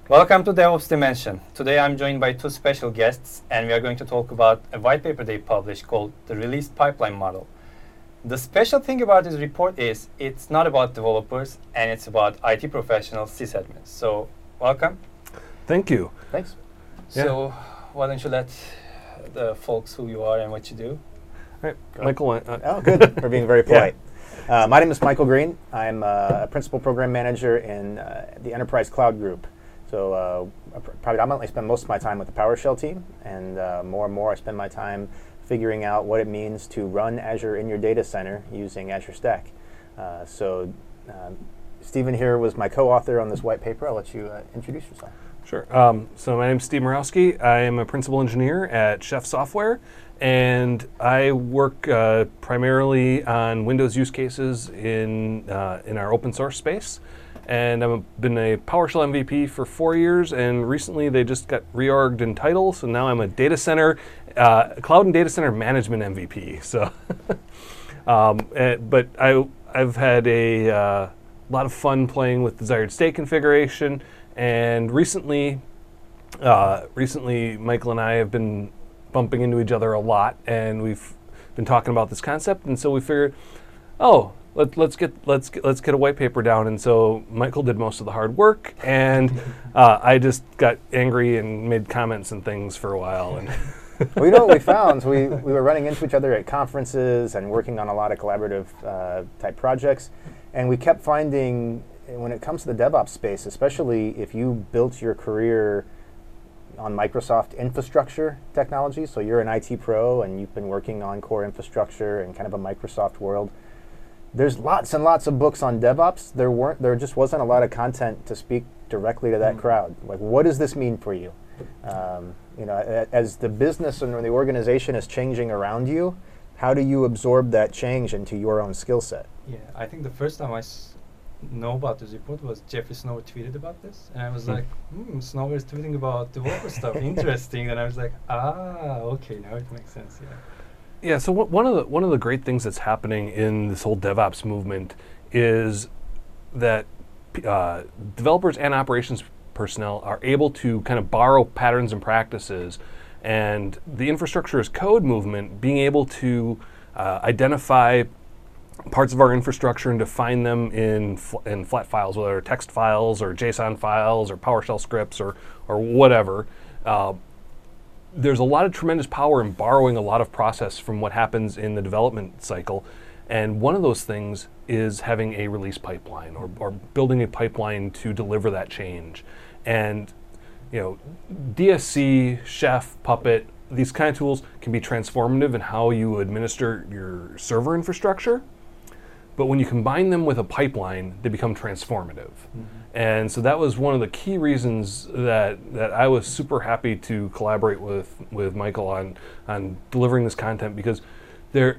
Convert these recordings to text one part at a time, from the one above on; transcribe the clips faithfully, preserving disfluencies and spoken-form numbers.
Welcome to DevOps Dimension. Today I'm joined by two special guests, and we are going to talk about a white paper they published called the Released Pipeline Model. The special thing about this report is it's not about developers, and it's about I T professionals, sysadmins. So, welcome. Thank you. Thanks. So, Yeah. why don't you let the folks who you are and what you do? All right, Michael. Uh, Oh, good. For being very polite. Uh, my name is Michael Green. I'm uh, a principal program manager in uh, the Enterprise Cloud Group. So uh, I pr- predominantly spend most of my time with the PowerShell team, and uh, more and more I spend my time figuring out what it means to run Azure in your data center using Azure Stack. Uh, so um, Stephen here was my co-author on this white paper. I'll let you uh, introduce yourself. Sure. Um, so my name's Steve Morawski. I am a principal engineer at Chef Software, and I work uh, primarily on Windows use cases in uh, in our open source space. And I've been a PowerShell M V P for four years, and recently they just got reorged in title, so now I'm a data center, uh, cloud and data center management M V P. So, um, uh, but I, I've had a uh, lot of fun playing with desired state configuration, and recently, uh, recently Michael and I have been bumping into each other a lot, and we've been talking about this concept, and so we figured, oh. Let, let's get let's get, let's get a white paper down, and so Michael did most of the hard work, and uh, I just got angry and made comments and things for a while. And Well, you know what we found? We, we were running into each other at conferences and working on a lot of collaborative uh, type projects, and we kept finding, when it comes to the DevOps space, especially if you built your career on Microsoft infrastructure technology, so you're an I T pro and you've been working on core infrastructure and kind of a Microsoft world, there's lots and lots of books on DevOps. There weren't. There just wasn't a lot of content to speak directly to that mm. crowd. Like, what does this mean for you? Um, you know, a, as the business and the organization is changing around you, how do you absorb that change into your own skill set? Yeah, I think the first time I s- know about this report was Jeffrey Snow tweeted about this, and I was mm. like, hmm, Snow is tweeting about developer stuff, interesting. And I was like, ah, okay, now it makes sense. Yeah. Yeah, so w- one of the one of the great things that's happening in this whole DevOps movement is that uh, developers and operations personnel are able to kind of borrow patterns and practices, and the infrastructure as code movement being able to uh, identify parts of our infrastructure and define them in fl- in flat files, whether they're text files or JSON files or PowerShell scripts or or whatever. Uh, There's a lot of tremendous power in borrowing a lot of process from what happens in the development cycle. And one of those things is having a release pipeline or, or building a pipeline to deliver that change. And, you know, D S C, Chef, Puppet, these kind of tools can be transformative in how you administer your server infrastructure. But when you combine them with a pipeline, they become transformative. Mm-hmm. And so that was one of the key reasons that, that I was super happy to collaborate with, with Michael on, on delivering this content, because there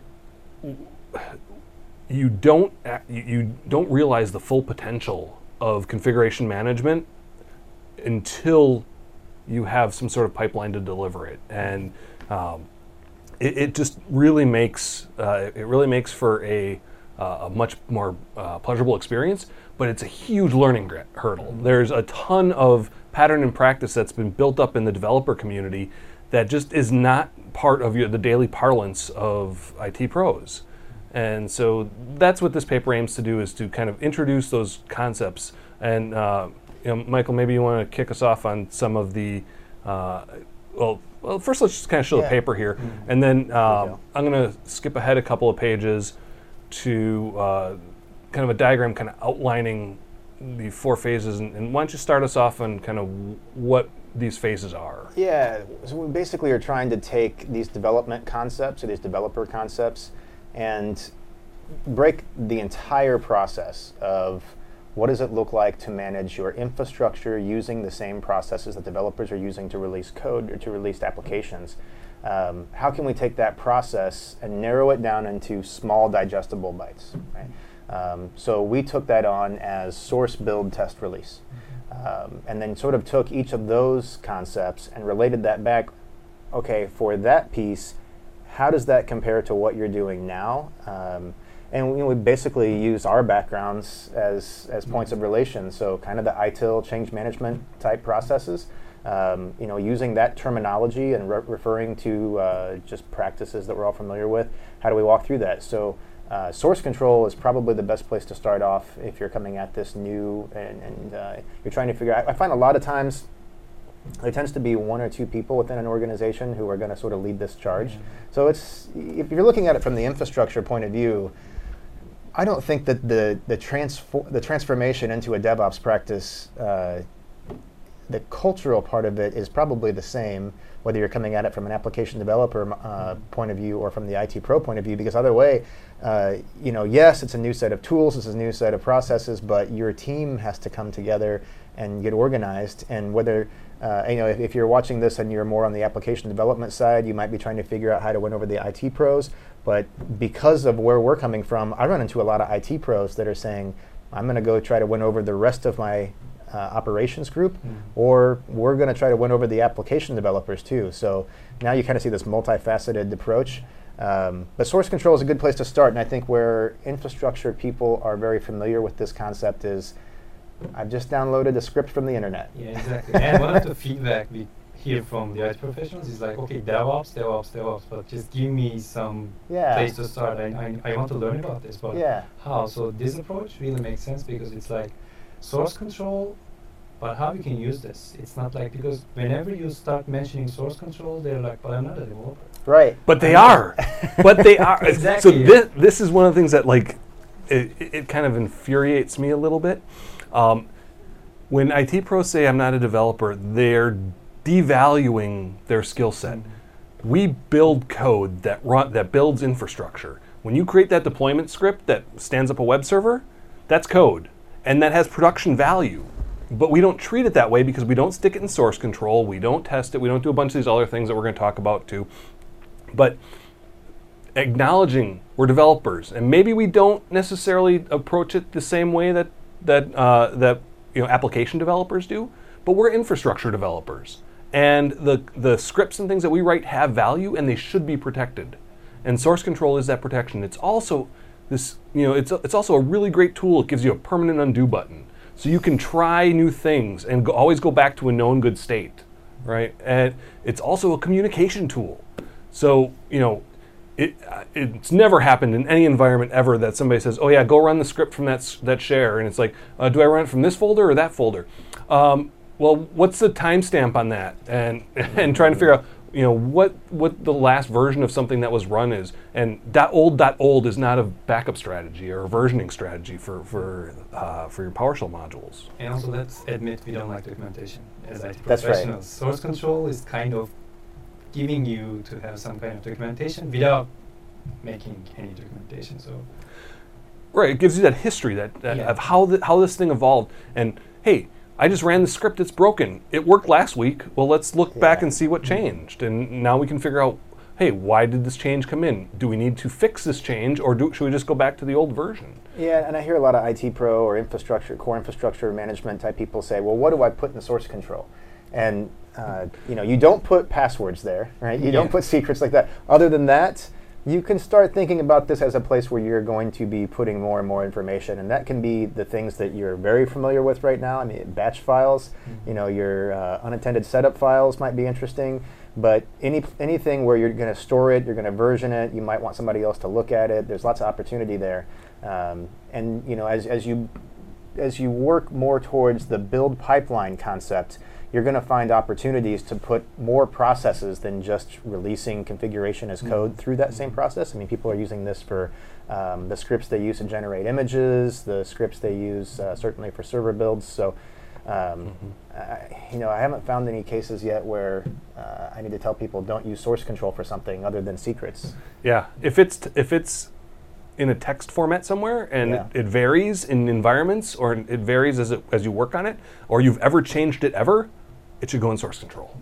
you don't you, you don't realize the full potential of configuration management until you have some sort of pipeline to deliver it. And um, it, it just really makes uh, it really makes for a Uh, a much more uh, pleasurable experience, but it's a huge learning gr- hurdle. Mm-hmm. There's a ton of pattern and practice that's been built up in the developer community that just is not part of your, the daily parlance of I T pros. And so that's what this paper aims to do, is to kind of introduce those concepts. And uh, you know, Michael, maybe you want to kick us off on some of the, uh, well, well, first let's just kind of show yeah. the paper here, mm-hmm. and then um, I'm going to skip ahead a couple of pages to uh, kind of a diagram kind of outlining the four phases, and, and why don't you start us off on kind of w- what these phases are? Yeah, so we basically are trying to take these development concepts or these developer concepts and break the entire process of what does it look like to manage your infrastructure using the same processes that developers are using to release code or to release applications. Um, how can we take that process and narrow it down into small digestible bites, right? Um, so we took that on as source, build, test, release. Um, and then sort of took each of those concepts and related that back. Okay, for that piece, how does that compare to what you're doing now? Um, And you know, we basically use our backgrounds as, as points of relation. So kind of the I T I L change management type processes, um, you know, using that terminology and re- referring to uh, just practices that we're all familiar with. How do we walk through that? So uh, source control is probably the best place to start off if you're coming at this new and, and uh, you're trying to figure out. I find a lot of times there tends to be one or two people within an organization who are going to sort of lead this charge. Mm-hmm. So it's, if you're looking at it from the infrastructure point of view, I don't think that the the transfor- the transformation into a DevOps practice, uh, the cultural part of it is probably the same, whether you're coming at it from an application developer uh, point of view or from the I T pro point of view. Because either way, uh, you know, yes, it's a new set of tools, it's a new set of processes, but your team has to come together and get organized. And whether Uh, you know, if, if you're watching this and you're more on the application development side, you might be trying to figure out how to win over the I T pros. But because of where we're coming from, I run into a lot of I T pros that are saying, I'm going to go try to win over the rest of my uh, operations group, mm. or we're going to try to win over the application developers too. So now you kind of see this multifaceted approach. Um, but source control is a good place to start. And I think where infrastructure people are very familiar with this concept is, I've just downloaded a script from the internet. Yeah, exactly. And one of the feedback we hear from the I T professionals is like, okay, DevOps, DevOps, DevOps, but just give me some yeah. place to start. I, I, I want to learn about this, but yeah. how? So this approach really makes sense because it's like source control, but how you can use this. It's not like, because whenever you start mentioning source control, they're like, but I'm not a developer. Right. But they are. But they are. Exactly. So this, this is one of the things that, like, it, it kind of infuriates me a little bit. Um, when I T pros say I'm not a developer, they're devaluing their skill set. Mm-hmm. We build code that run that builds infrastructure. When you create that deployment script that stands up a web server, that's code, and that has production value. But we don't treat it that way because we don't stick it in source control, we don't test it, we don't do a bunch of these other things that we're going to talk about too. But acknowledging we're developers, and maybe we don't necessarily approach it the same way that that uh, that you know application developers do, but we're infrastructure developers, and the the scripts and things that we write have value, and they should be protected. And source control is that protection. It's also this you know it's a, it's also a really great tool. It gives you a permanent undo button, so you can try new things and go, always go back to a known good state, right? And it's also a communication tool. So you know. It, uh, it's never happened in any environment ever that somebody says, oh yeah, go run the script from that s- that share. And it's like, uh, do I run it from this folder or that folder? Um, well, what's the timestamp on that? And and trying to figure out, you know, what, what the last version of something that was run is. And dot old dot old is not a backup strategy or a versioning strategy for, for, uh, for your PowerShell modules. And also let's admit we don't like documentation as I T That's professionals. right. Source control is kind of giving you to have some kind of documentation without making any documentation. So, right, it gives you that history that, that yeah. of how the, how this thing evolved. And hey, I just ran the script; it's broken. It worked last week. Well, let's look yeah. back and see what changed. And now we can figure out, hey, why did this change come in? Do we need to fix this change, or do, should we just go back to the old version? Yeah, and I hear a lot of I T pro or infrastructure, core infrastructure management type people say, well, what do I put in source control? And uh, you know, you don't put passwords there, right? You yeah. don't put secrets like that. Other than that, you can start thinking about this as a place where you're going to be putting more and more information, and that can be the things that you're very familiar with right now. I mean, batch files, mm-hmm. you know, your uh, unattended setup files might be interesting, but any anything where you're going to store it, you're going to version it, you might want somebody else to look at it. There's lots of opportunity there, um, and you know, as as you as you work more towards the build pipeline concept, you're going to find opportunities to put more processes than just releasing configuration as code mm-hmm. through that same process. I mean, people are using this for um, the scripts they use to generate images, the scripts they use uh, certainly for server builds. So, um, mm-hmm. I, you know, I haven't found any cases yet where uh, I need to tell people don't use source control for something other than secrets. Yeah, if it's t- if it's in a text format somewhere, and yeah. it, it varies in environments, or it varies as it, as you work on it, or you've ever changed it ever, it should go in source control.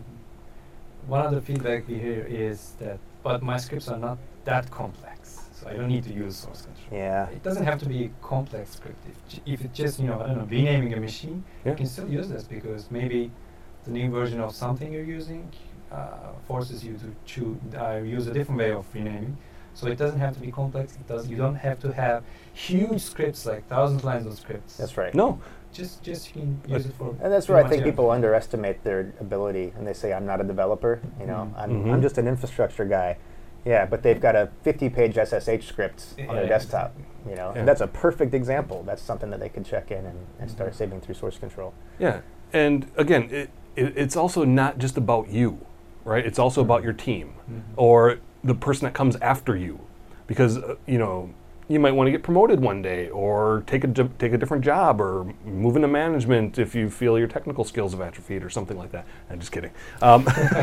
One of the feedback we hear is that, but my scripts are not that complex, so I don't need to use source control. Yeah. It doesn't have to be a complex script. If, j- if it's just, you know, I don't know, renaming a machine, yeah. you can still use this because maybe the new version of something you're using uh, forces you to choose, uh, use a different way of renaming. So it doesn't have to be complex. It does. You don't have to have huge scripts, like thousands of lines of scripts. That's right. No. Just, just you can use it for. And that's where I think people underestimate their ability, and they say, "I'm not a developer. You know, Mm. I'm, Mhm. I'm just an infrastructure guy." Yeah, but they've got a fifty-page S S H script on their Yeah, desktop. exactly. You know, Yeah. and that's a perfect example. That's something that they could check in and, and start Mhm. saving through source control. Yeah, and again, it, it, it's also not just about you, right? It's also about your team Mhm. or the person that comes after you, because uh, you know you might want to get promoted one day or take a jo- take a different job or move into management if you feel your technical skills have atrophied or something like that. I'm just kidding, um,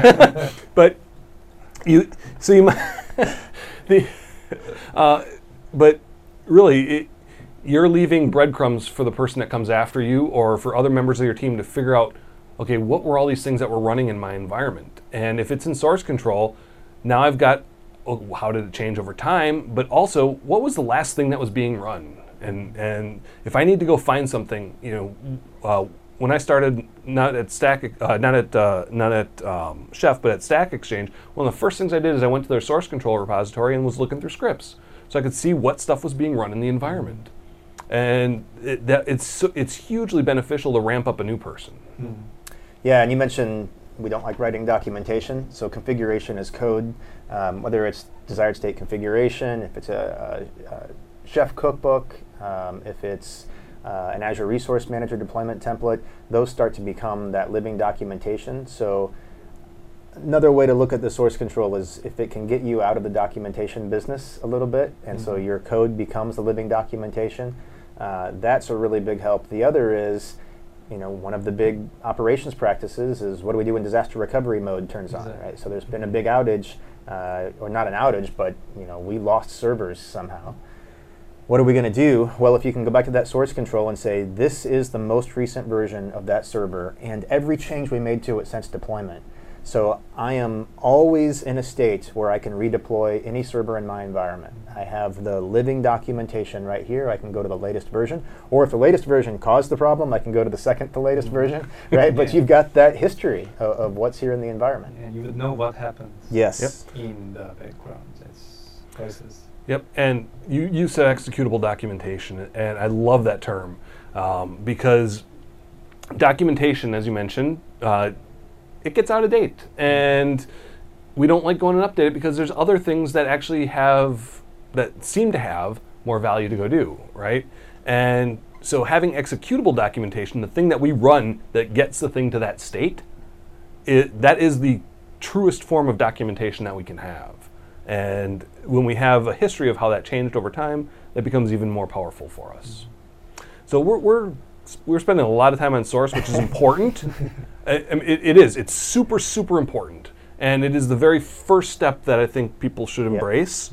but you so you might the uh, but really. It, You're leaving breadcrumbs for the person that comes after you or for other members of your team to figure out, okay, what were all these things that were running in my environment? And if it's in source control, now I've got, oh, how did it change over time? But also, what was the last thing that was being run? And and if I need to go find something, you know, uh, when I started not at Stack, uh, not at uh, not at um, Chef, but at Stack Exchange, one of the first things I did is I went to their source control repository and was looking through scripts, so I could see what stuff was being run in the environment. And it, that it's so, it's hugely beneficial to ramp up a new person. Mm. Yeah, and you mentioned we don't like writing documentation, so configuration is code, um, whether it's desired state configuration, if it's a, a, a Chef cookbook, um, if it's uh, an Azure Resource Manager deployment template, those start to become that living documentation. So another way to look at the source control is if it can get you out of the documentation business a little bit, and Mm-hmm. so your code becomes the living documentation, uh, that's a really big help. The other is, you know, one of the big operations practices is what do we do when disaster recovery mode turns on, Exactly. right? So there's been a big outage, uh, or not an outage, but you know, we lost servers somehow. What are we going to do? Well, if you can go back to that source control and say, this is the most recent version of that server and every change we made to it since deployment. So I am always in a state where I can redeploy any server in my environment. I have the living documentation right here. I can go to the latest version. Or if the latest version caused the problem, I can go to the second to latest version, right? But Yeah. you've got that history of, of what's here in the environment. And you would know what happens Yes. in the background. It's process. Yep, and you, you said executable documentation, and I love that term um, because documentation, as you mentioned, uh, it gets out of date, and we don't like going and update it because there's other things that actually have, that seem to have more value to go do, right? And so having executable documentation, the thing that we run that gets the thing to that state, it, that is the truest form of documentation that we can have. And when we have a history of how that changed over time, that becomes even more powerful for us. So we're, we're we're spending a lot of time on source, which is important. I, I mean, it, it is. It's super, super important. And it is the very first step that I think people should Yep. embrace.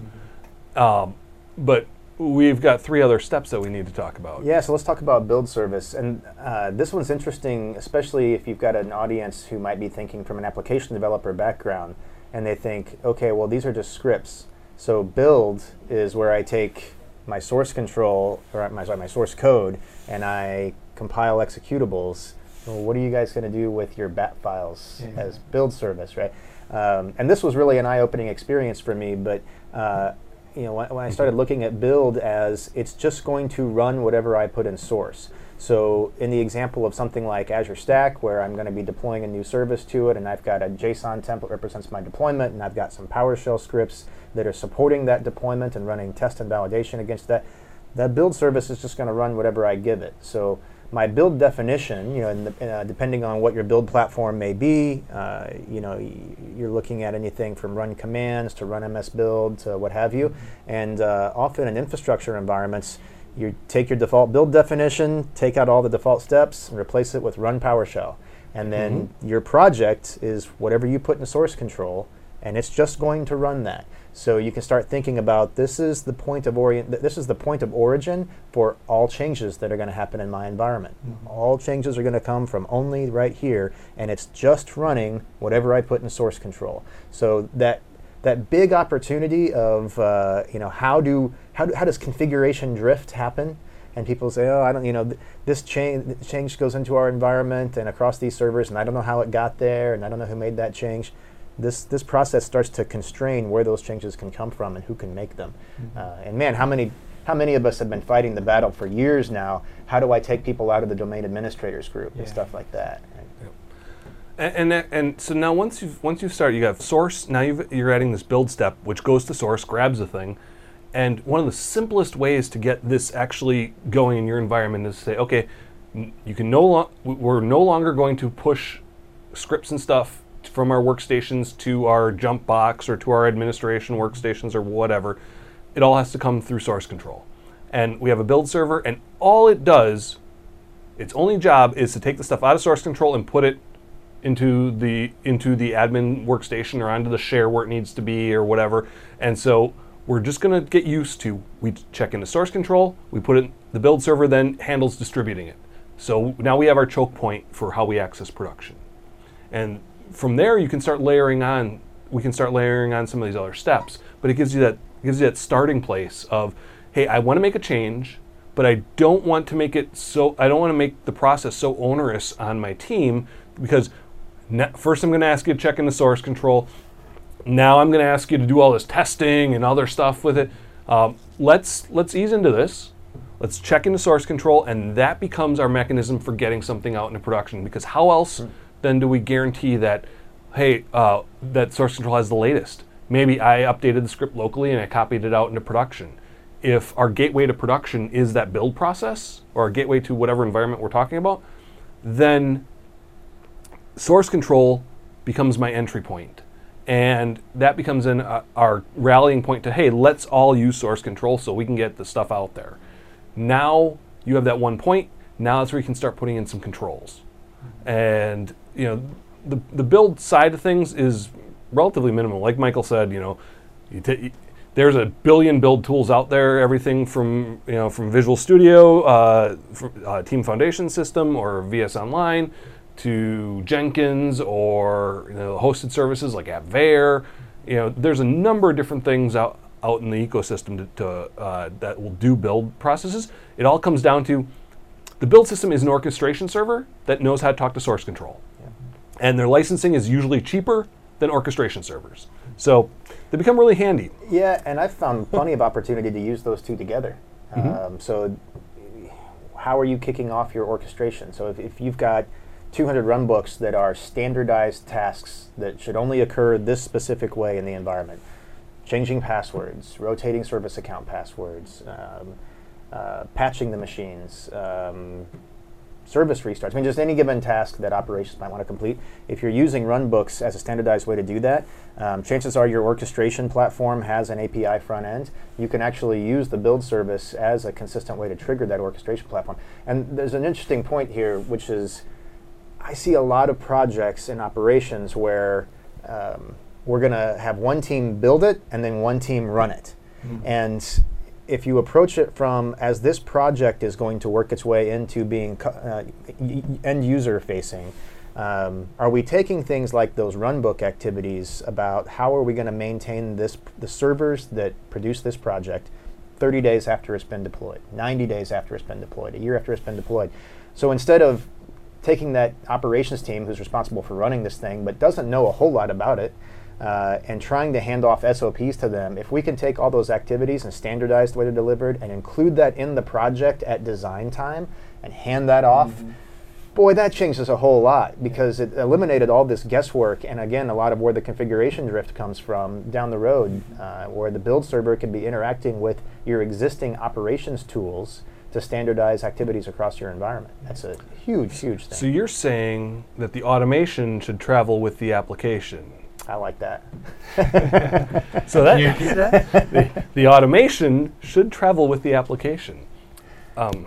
Um, but we've got three other steps that we need to talk about. Yeah, so let's talk about build service. And uh, this one's interesting, especially if you've got an audience who might be thinking from an application developer background, and they think, okay, well, these are just scripts. So build is where I take my source control, or my, sorry, my source code, and I compile executables. Well, what are you guys going to do with your bat files Yeah. as build service, right? Um, and this was really an eye-opening experience for me, but uh, you know, when, when I started looking at build as it's just going to run whatever I put in source. So in the example of something like Azure Stack, where I'm going to be deploying a new service to it, and I've got a JSON template represents my deployment, and I've got some PowerShell scripts that are supporting that deployment and running test and validation against that, that build service is just going to run whatever I give it. So my build definition, you know, in the, uh, depending on what your build platform may be, uh, you know, y- you're looking at anything from run commands to run M S build to what have you. And uh, often in infrastructure environments, you take your default build definition, take out all the default steps, and replace it with run PowerShell. And then Mm-hmm. your project is whatever you put in source control, and it's just going to run that. So you can start thinking about this is the point of orient. th- This is the point of origin for all changes that are going to happen in my environment. Mhm. All changes are going to come from only right here, and it's just running whatever I put in source control. So that that big opportunity of uh, you know how do how do, how does configuration drift happen? And people say, oh, I don't, you know, th- this change change goes into our environment and across these servers, and I don't know how it got there, and I don't know who made that change. this this process starts to constrain where those changes can come from and who can make them. Mm-hmm. Uh, and man, how many how many of us have been fighting the battle for years now? How do I take people out of the domain administrators group yeah. and stuff like that? Yep. And, and and so now once you've once you start, you have source. Now you've, you're adding this build step, which goes to source, grabs the thing, and one of the simplest ways to get this actually going in your environment is to say, okay, you can no lo- we're no longer going to push scripts and stuff from our workstations to our jump box or to our administration workstations or whatever. It all has to come through source control. And we have a build server, and all it does, its only job is to take the stuff out of source control and put it into the into the admin workstation or onto the share where it needs to be or whatever. And so we're just going to get used to, we check into source control, we put it, the build server then handles distributing it. So now we have our choke point for how we access production. And from there, you can start layering on. We can start layering on some of these other steps, but it gives you that gives you that starting place of, hey, I want to make a change, but I don't want to make it so. I don't want to make the process so onerous on my team because ne- first I'm going to ask you to check into source control. Now I'm going to ask you to do all this testing and other stuff with it. Um, let's let's ease into this. Let's check into source control, and that becomes our mechanism for getting something out into production. Because how else? Mm. Then do we guarantee that, hey, uh, that source control has the latest? Maybe I updated the script locally and I copied it out into production. If our gateway to production is that build process, or our gateway to whatever environment we're talking about, then source control becomes my entry point. And that becomes an, uh, our rallying point to, hey, let's all use source control so we can get the stuff out there. Now you have that one point. Now that's where you can start putting in some controls. And you know, the the build side of things is relatively minimal. Like Michael said, you know, you t- there's a billion build tools out there. Everything from you know from Visual Studio, uh, from, uh, Team Foundation System, or V S Online, to Jenkins, or you know, hosted services like AppVeyor. You know, there's a number of different things out out in the ecosystem to, to uh, that will do build processes. It all comes down to the build system is an orchestration server that knows how to talk to source control. Yeah. And their licensing is usually cheaper than orchestration servers. So they become really handy. Yeah, and I've found plenty of opportunity to use those two together. Mm-hmm. Um, so how are you kicking off your orchestration? So if, if you've got two hundred runbooks that are standardized tasks that should only occur this specific way in the environment, changing passwords, rotating service account passwords, um, Uh, patching the machines, um, service restarts. I mean, just any given task that operations might want to complete. If you're using runbooks as a standardized way to do that, um, chances are your orchestration platform has an A P I front end. You can actually use the build service as a consistent way to trigger that orchestration platform. And there's an interesting point here, which is I see a lot of projects in operations where um, we're going to have one team build it and then one team run it. Mm-hmm. And if you approach it from, as this project is going to work its way into being uh, y- end user facing, um, are we taking things like those runbook activities about how are we going to maintain this, the servers that produce this project thirty days after it's been deployed, ninety days after it's been deployed, a year after it's been deployed? So instead of taking that operations team who's responsible for running this thing but doesn't know a whole lot about it, Uh, and trying to hand off S O Ps to them, if we can take all those activities and standardize the way they're delivered and include that in the project at design time and hand that off, mm-hmm. boy, that changes a whole lot because yeah. it eliminated all this guesswork and, again, a lot of where the configuration drift comes from down the road, uh, where the build server can be interacting with your existing operations tools to standardize activities across your environment. That's a huge, huge thing. So you're saying that the automation should travel with the application. I like that. So that, the, the automation should travel with the application. Um,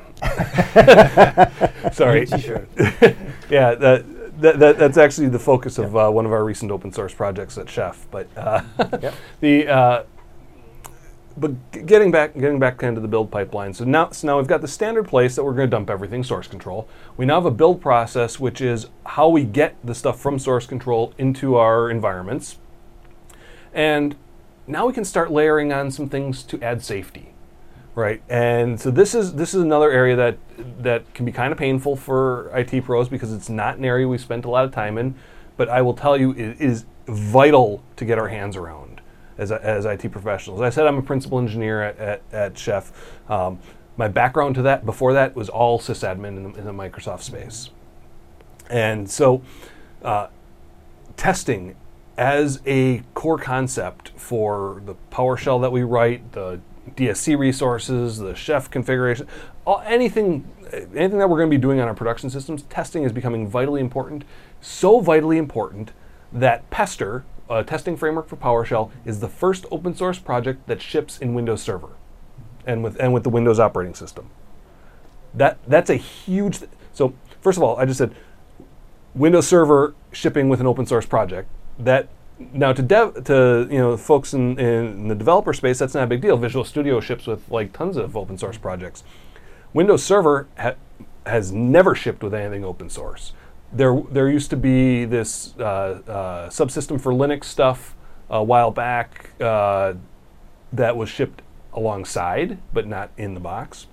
sorry. T-shirt. Yeah, that, that, that that's actually the focus of uh, one of our recent open source projects at Chef. But uh, yep. the uh, but g- getting back getting back kind of the build pipeline. So now so now we've got the standard place that we're going to dump everything, source control. We now have a build process, which is how we get the stuff from source control into our environments. And now we can start layering on some things to add safety, right? And so this is this is another area that that can be kind of painful for I T pros because it's not an area we spent a lot of time in. But I will tell you, it is vital to get our hands around as, as I T professionals. I said I'm a principal engineer at, at, at Chef. Um, my background to that, before that, was all sysadmin in the, in the Microsoft space. And so uh, testing as a core concept for the PowerShell that we write, the D S C resources, the Chef configuration, all, anything, anything that we're going to be doing on our production systems, testing is becoming vitally important. So vitally important that Pester, a testing framework for PowerShell, is the first open source project that ships in Windows Server and with and with the Windows operating system. That that's a huge. Th- so first of all, I just said Windows Server shipping with an open source project. That now to dev to you know folks in, in the developer space, that's not a big deal. Visual Studio ships with like tons of open source projects. Windows Server ha- has never shipped with anything open source. There, there used to be this uh, uh, subsystem for Linux stuff a while back uh, that was shipped alongside, but not in the box.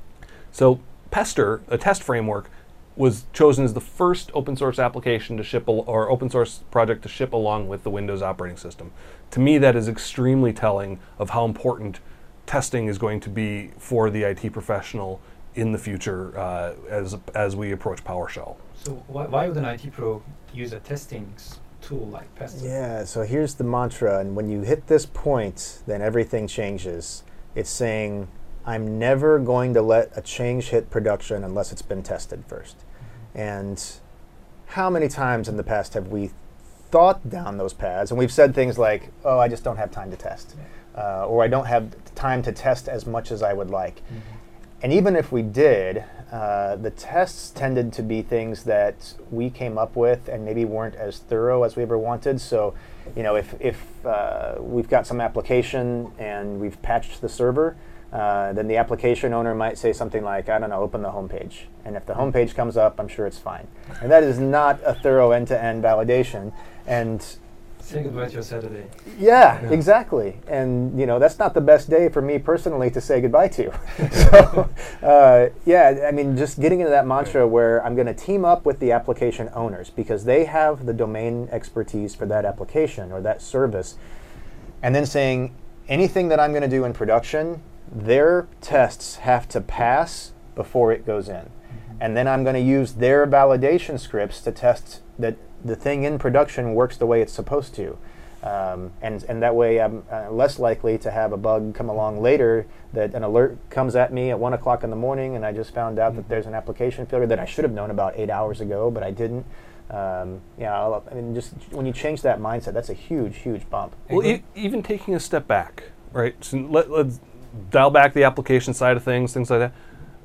So Pester, a test framework, was chosen as the first open source application to ship, al- or open source project to ship along with the Windows operating system. To me, that is extremely telling of how important testing is going to be for the I T professional in the future uh, as as we approach PowerShell. So why, why would an I T pro use a testing s- tool like Pester? Yeah, so here's the mantra, and when you hit this point, then everything changes. It's saying, I'm never going to let a change hit production unless it's been tested first. Mm-hmm. And how many times in the past have we thought down those paths, and we've said things like, oh, I just don't have time to test, yeah. uh, or I don't have time to test as much as I would like. Mm-hmm. And even if we did, uh, the tests tended to be things that we came up with and maybe weren't as thorough as we ever wanted. So, you know, if, if uh, we've got some application and we've patched the server, uh, then the application owner might say something like, I don't know, open the home page. And if the home page comes up, I'm sure it's fine. And that is not a thorough end-to-end validation. And say goodbye to your Saturday. Yeah, yeah, exactly. And you know, that's not the best day for me personally to say goodbye to. so, uh, yeah, I mean, just getting into that mantra where I'm going to team up with the application owners because they have the domain expertise for that application or that service, and then saying anything that I'm going to do in production, their tests have to pass before it goes in. Mm-hmm. And then I'm going to use their validation scripts to test that the thing in production works the way it's supposed to. Um, and, and that way I'm uh, less likely to have a bug come along later that an alert comes at me at one o'clock in the morning and I just found out mm-hmm. that there's an application failure that I should have known about eight hours ago, but I didn't. Um, yeah, I'll, I mean, just when you change that mindset, that's a huge, huge bump. Well, e- even taking a step back, right? So let, let's dial back the application side of things, things like that.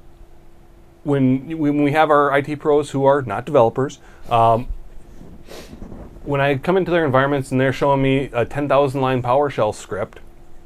When, when we have our I T pros who are not developers, um, when I come into their environments and they're showing me a ten thousand line PowerShell script,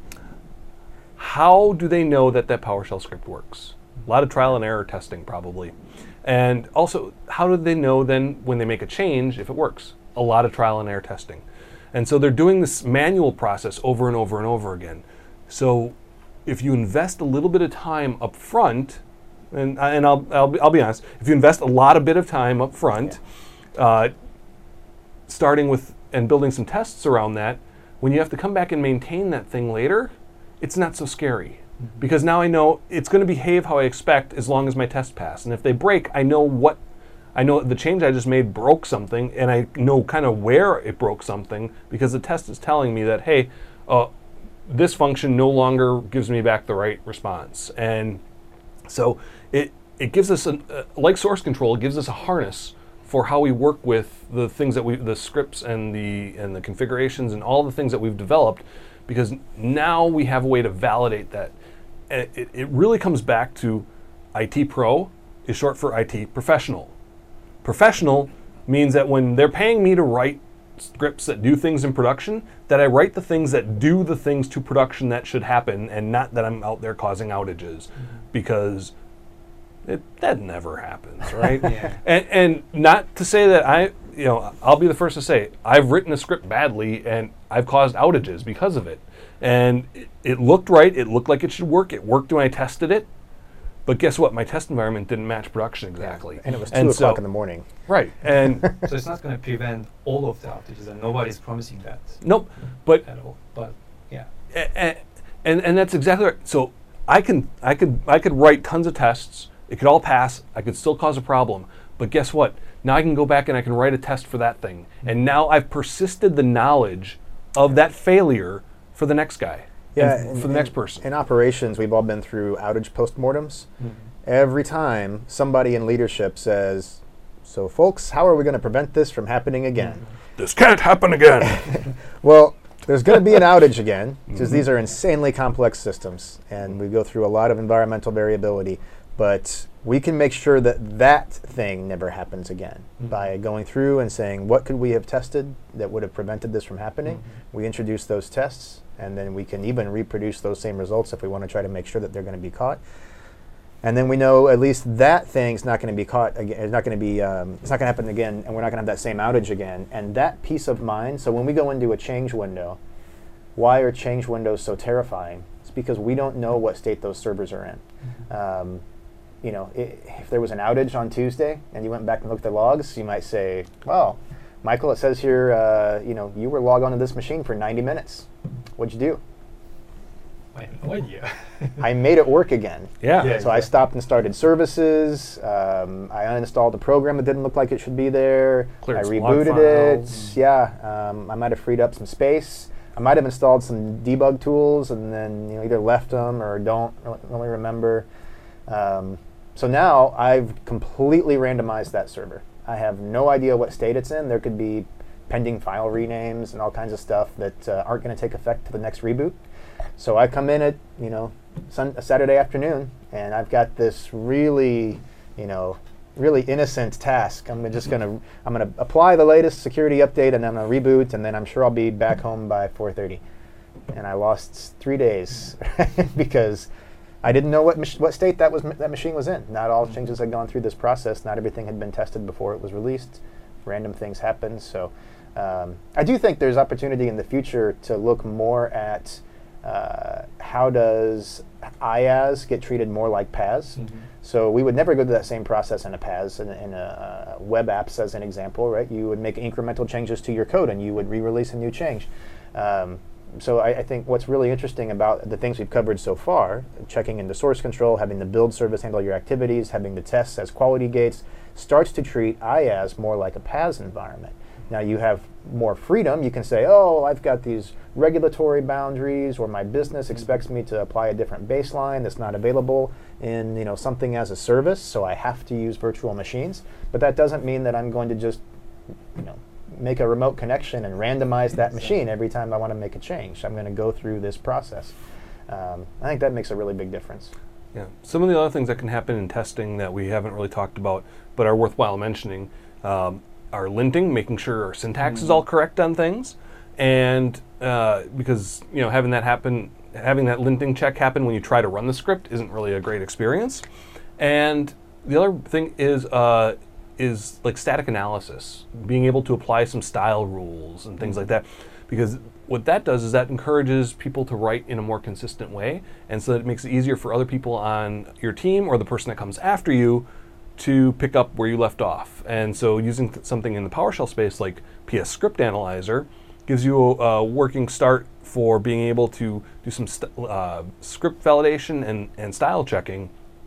how do they know that that PowerShell script works? A lot of trial and error testing probably. And also, how do they know then when they make a change if it works? A lot of trial and error testing. And so they're doing this manual process over and over and over again. So if you invest a little bit of time up front, and, and I'll, I'll, be, I'll be honest, if you invest a lot of bit of time up front, yeah. uh, starting with and building some tests around that, when you have to come back and maintain that thing later, it's not so scary. Mm-hmm. Because now I know it's going to behave how I expect as long as my tests pass. And if they break, I know what, I know the change I just made broke something, and I know kind of where it broke something because the test is telling me that, hey, uh, this function no longer gives me back the right response. And so it it gives us, a, uh, like source control, it gives us a harness for how we work with the things that we, the scripts and the and the configurations and all the things that we've developed, because now we have a way to validate that. And it, it really comes back to I T pro is short for I T professional. Professional means that when they're paying me to write scripts that do things in production, that I write the things that do the things to production that should happen, and not that I'm out there causing outages, mm-hmm. because It, that never happens, right? yeah. And and not to say that I, you know, I'll be the first to say I've written a script badly and I've caused outages because of it. And it, it looked right. It looked like it should work. It worked when I tested it. But guess what? My test environment didn't match production exactly. And it was two And o'clock so- in the morning. Right. And So it's not going to prevent all of the outages, and nobody's promising that nope. But at all. But yeah, and, and and that's exactly right. So I can I could I could write tons of tests. It could all pass. I could still cause a problem. But guess what? Now I can go back and I can write a test for that thing. And now I've persisted the knowledge of that failure for the next guy. Yeah, and and- for the next person. In operations, we've all been through outage postmortems. Mhm. Every time somebody in leadership says, so folks, how are we going to prevent this from happening again? This can't happen again. Well, there's going to be an outage again, because Mhm. these are insanely complex systems, and we go through a lot of environmental variability, but we can make sure that that thing never happens again Mhm. by going through and saying, what could we have tested that would have prevented this from happening? Mhm. We introduce those tests, and then we can even reproduce those same results if we want to try to make sure that they're going to be caught. And then we know at least that thing's not going to be caught again. It's not going to be. Um, it's not going to happen again, and we're not going to have that same outage again. And that peace of mind. So when we go into a change window, why are change windows so terrifying? It's because we don't know what state those servers are in. Um, you know, I if there was an outage on Tuesday and you went back and looked at logs, you might say, "Well, Michael, it says here, uh, you know, you were logged onto this machine for ninety minutes. What'd you do?" I have no idea. I made it work again. Yeah. Yeah. So I stopped and started services. Um, I uninstalled a program that didn't look like it should be there. Cleared I some log rebooted files. it. Yeah, um, I might have freed up some space. I might have installed some debug tools and then you know either left them or don't re- really remember. Um, so now I've completely randomized that server. I have no idea what state it's in. There could be pending file renames and all kinds of stuff that uh, aren't going to take effect to the next reboot. So I come in at you know sun- a Saturday afternoon, and I've got this really you know really innocent task. I'm just gonna I'm gonna apply the latest security update, and I'm gonna reboot, and then I'm sure I'll be back home by four thirty. And I lost three days because I didn't know what mach- what state that was that machine was in. Not all changes had gone through this process. Not everything had been tested before it was released. Random things happen. So um, I do think there's opportunity in the future to look more at uh, how does IaaS get treated more like PaaS. Mhm. So we would never go through that same process in a PaaS, in, in a uh, web apps as an example, right? You would make incremental changes to your code and you would re-release a new change. Um, so I, I think what's really interesting about the things we've covered so far, checking into source control, having the build service handle your activities, having the tests as quality gates, starts to treat IaaS more like a PaaS environment. Now you have more freedom. You can say, oh, I've got these regulatory boundaries, or my business expects me to apply a different baseline that's not available in you know something as a service, so I have to use virtual machines. But that doesn't mean that I'm going to just you know make a remote connection and randomize that machine every time I want to make a change. I'm going to go through this process. Um, I think that makes a really big difference. Yeah. Some of the other things that can happen in testing that we haven't really talked about but are worthwhile mentioning um, are linting, making sure our syntax Mm-hmm. is all correct on things, and uh, because you know having that happen, having that linting check happen when you try to run the script isn't really a great experience. And the other thing is uh, is like static analysis, being able to apply some style rules and things like that, because what that does is that encourages people to write in a more consistent way, and so that it makes it easier for other people on your team or the person that comes after you to pick up where you left off. And so using th- something in the PowerShell space like P S Script Analyzer gives you a, a working start for being able to do some st- uh, script validation and, and style checking,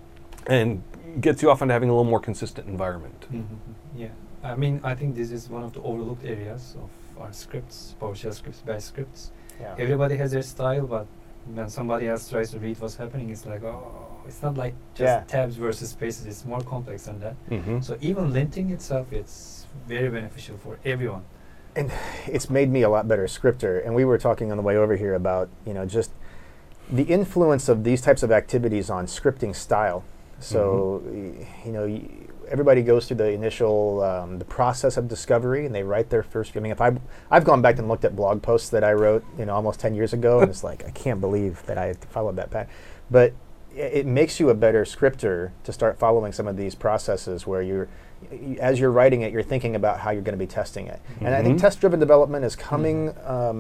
and gets you off into having a little more consistent environment. Mhm. Yeah, I mean, I think this is one of the overlooked areas of our scripts, PowerShell scripts, bash scripts. Yeah. Everybody has their style, but when somebody else tries to read what's happening, it's like, oh, it's not like just Yeah. tabs versus spaces. It's more complex than that. Mm-hmm. So even linting itself, it's very beneficial for everyone. And it's made me a lot better scripter. And we were talking on the way over here about, you know, just the influence of these types of activities on scripting style. So, y- you know, y- everybody goes through the initial, um, the process of discovery, and they write their first. I mean, if I, I've gone back and looked at blog posts that I wrote, you know, almost ten years ago, and it's like I can't believe that I followed that path. But i- it makes you a better scripter to start following some of these processes where you're, y- as you're writing it, you're thinking about how you're going to be testing it. And I think Mhm. test-driven development is coming. Um,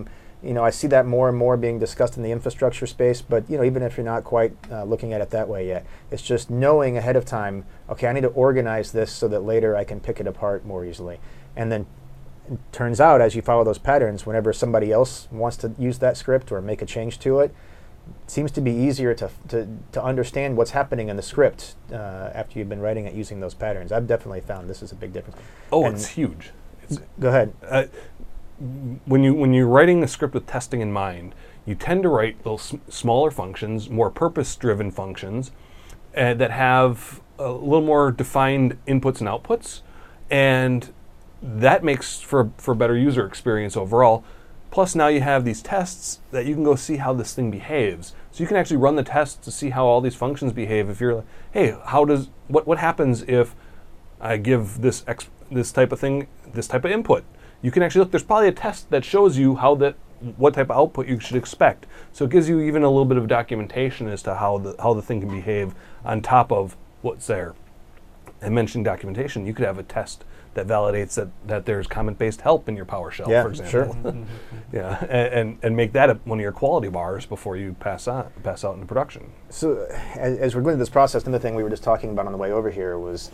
you know, I see that more and more being discussed in the infrastructure space, but, you know, even if you're not quite uh, looking at it that way yet, it's just knowing ahead of time, okay, I need to organize this so that later I can pick it apart more easily. And then it turns out, as you follow those patterns, whenever somebody else wants to use that script or make a change to it, it seems to be easier to, to, to understand what's happening in the script uh, after you've been writing it using those patterns. I've definitely found this is a big difference. Oh, and it's huge. It's, go ahead. Uh, when you when you're writing a script with testing in mind, you tend to write little sm- smaller functions, more purpose-driven functions uh, that have a little more defined inputs and outputs, and that makes for for a better user experience overall. Plus, now you have these tests that you can go see how this thing behaves. So you can actually run the tests to see how all these functions behave. If you're like, hey, how does what what happens if I give this ex, this type of thing, this type of input? You can actually look. There's probably a test that shows you how that what type of output you should expect. So it gives you even a little bit of documentation as to how the how the thing can behave on top of what's there. And mentioning documentation, you could have a test that validates that, that there's comment-based help in your PowerShell, yeah, for example. Sure. yeah, and, and and make that a, one of your quality bars before you pass on pass out into production. So as, as we're going through this process, another thing we were just talking about on the way over here was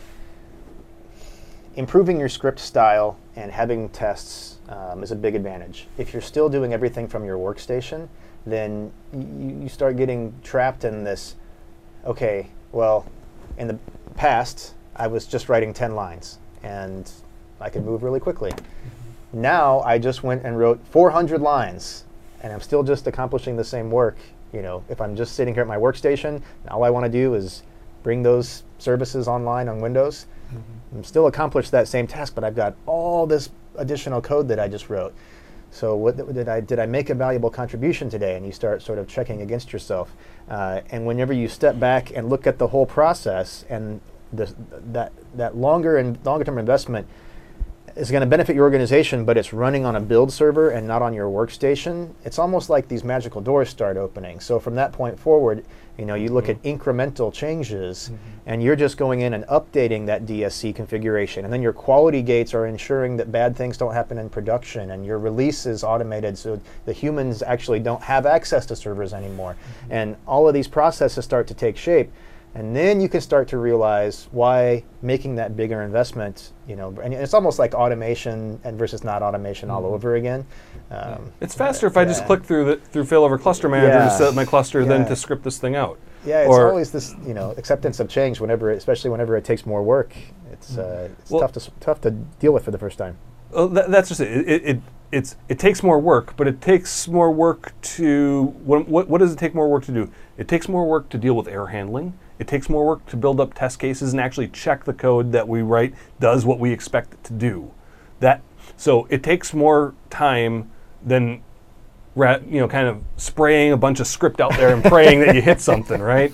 improving your script style and having tests um, is a big advantage. If you're still doing everything from your workstation, then you, you start getting trapped in this, okay, well, in the past, I was just writing ten lines, and I could move really quickly. Mm-hmm. Now, I just went and wrote four hundred lines, and I'm still just accomplishing the same work. You know, if I'm just sitting here at my workstation, all I want to do is bring those services online on Windows. Mm-hmm. I'm still accomplish that same task, but I've got all this additional code that I just wrote. So what th- did I did I make a valuable contribution today? And you start sort of checking against yourself. Uh, and whenever you step back and look at the whole process, and the, that that longer and longer term investment is going to benefit your organization, but it's running on a build server and not on your workstation, it's almost like these magical doors start opening. So from that point forward, you know, you look mm-hmm. at incremental changes, mm-hmm. and you're just going in and updating that D S C configuration. And then your quality gates are ensuring that bad things don't happen in production, and your release is automated so the humans actually don't have access to servers anymore. Mm-hmm. And all of these processes start to take shape. And then you can start to realize why making that bigger investment, you know, and it's almost like automation and versus not automation mm-hmm. all over again. Um, it's faster if I just click through the through failover cluster manager yeah. to set up my cluster yeah. than to script this thing out. Yeah, it's or always this, you know, acceptance of change. Whenever, especially whenever it takes more work, it's uh, it's well, tough to tough to deal with for the first time. Well, that, that's just it. It, it. it it's it takes more work, but it takes more work to what, what what does it take more work to do? It takes more work to deal with error handling. It takes more work to build up test cases and actually check the code that we write does what we expect it to do. That so it takes more time than ra- you know, kind of spraying a bunch of script out there and praying that you hit something, right?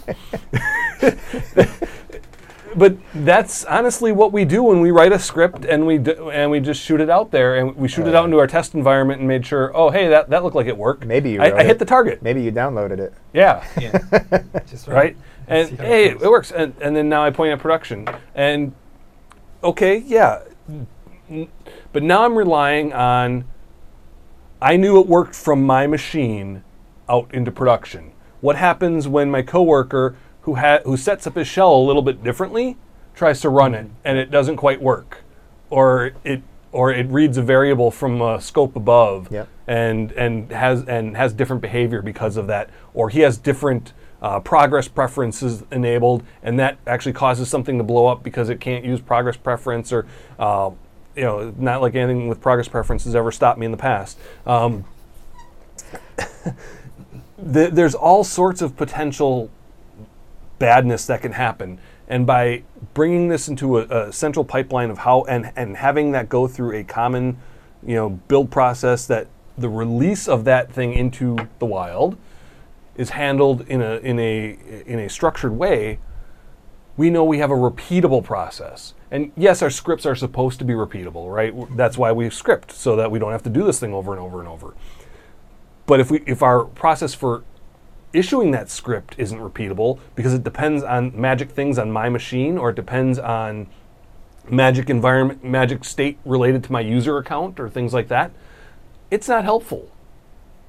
But that's honestly what we do when we write a script and we do, and we just shoot it out there and we shoot oh, it out yeah. into our test environment and made sure, oh, hey, that, that looked like it worked. Maybe you I, wrote I it. hit the target. Maybe you downloaded it. Yeah. yeah. Just right. right? And hey, it, it works. And, and then now I point at production. And okay, yeah. But now I'm relying on, I knew it worked from my machine out into production. What happens when my coworker who ha- who sets up his shell a little bit differently tries to run it and it doesn't quite work, or it or it reads a variable from a scope above yep. and and has and has different behavior because of that, or he has different uh, progress preferences enabled, and that actually causes something to blow up because it can't use progress preference, or uh, you know, not like anything with progress preference has ever stopped me in the past. Um, th- there's all sorts of potential badness that can happen, and by bringing this into a, a central pipeline of how and and having that go through a common, you know, build process, that the release of that thing into the wild is handled in a in a in a structured way, we know we have a repeatable process. And yes, our scripts are supposed to be repeatable, right? That's why we script, so that we don't have to do this thing over and over and over. But if we if our process for issuing that script isn't repeatable because it depends on magic things on my machine, or it depends on magic environment, magic state related to my user account or things like that, it's not helpful.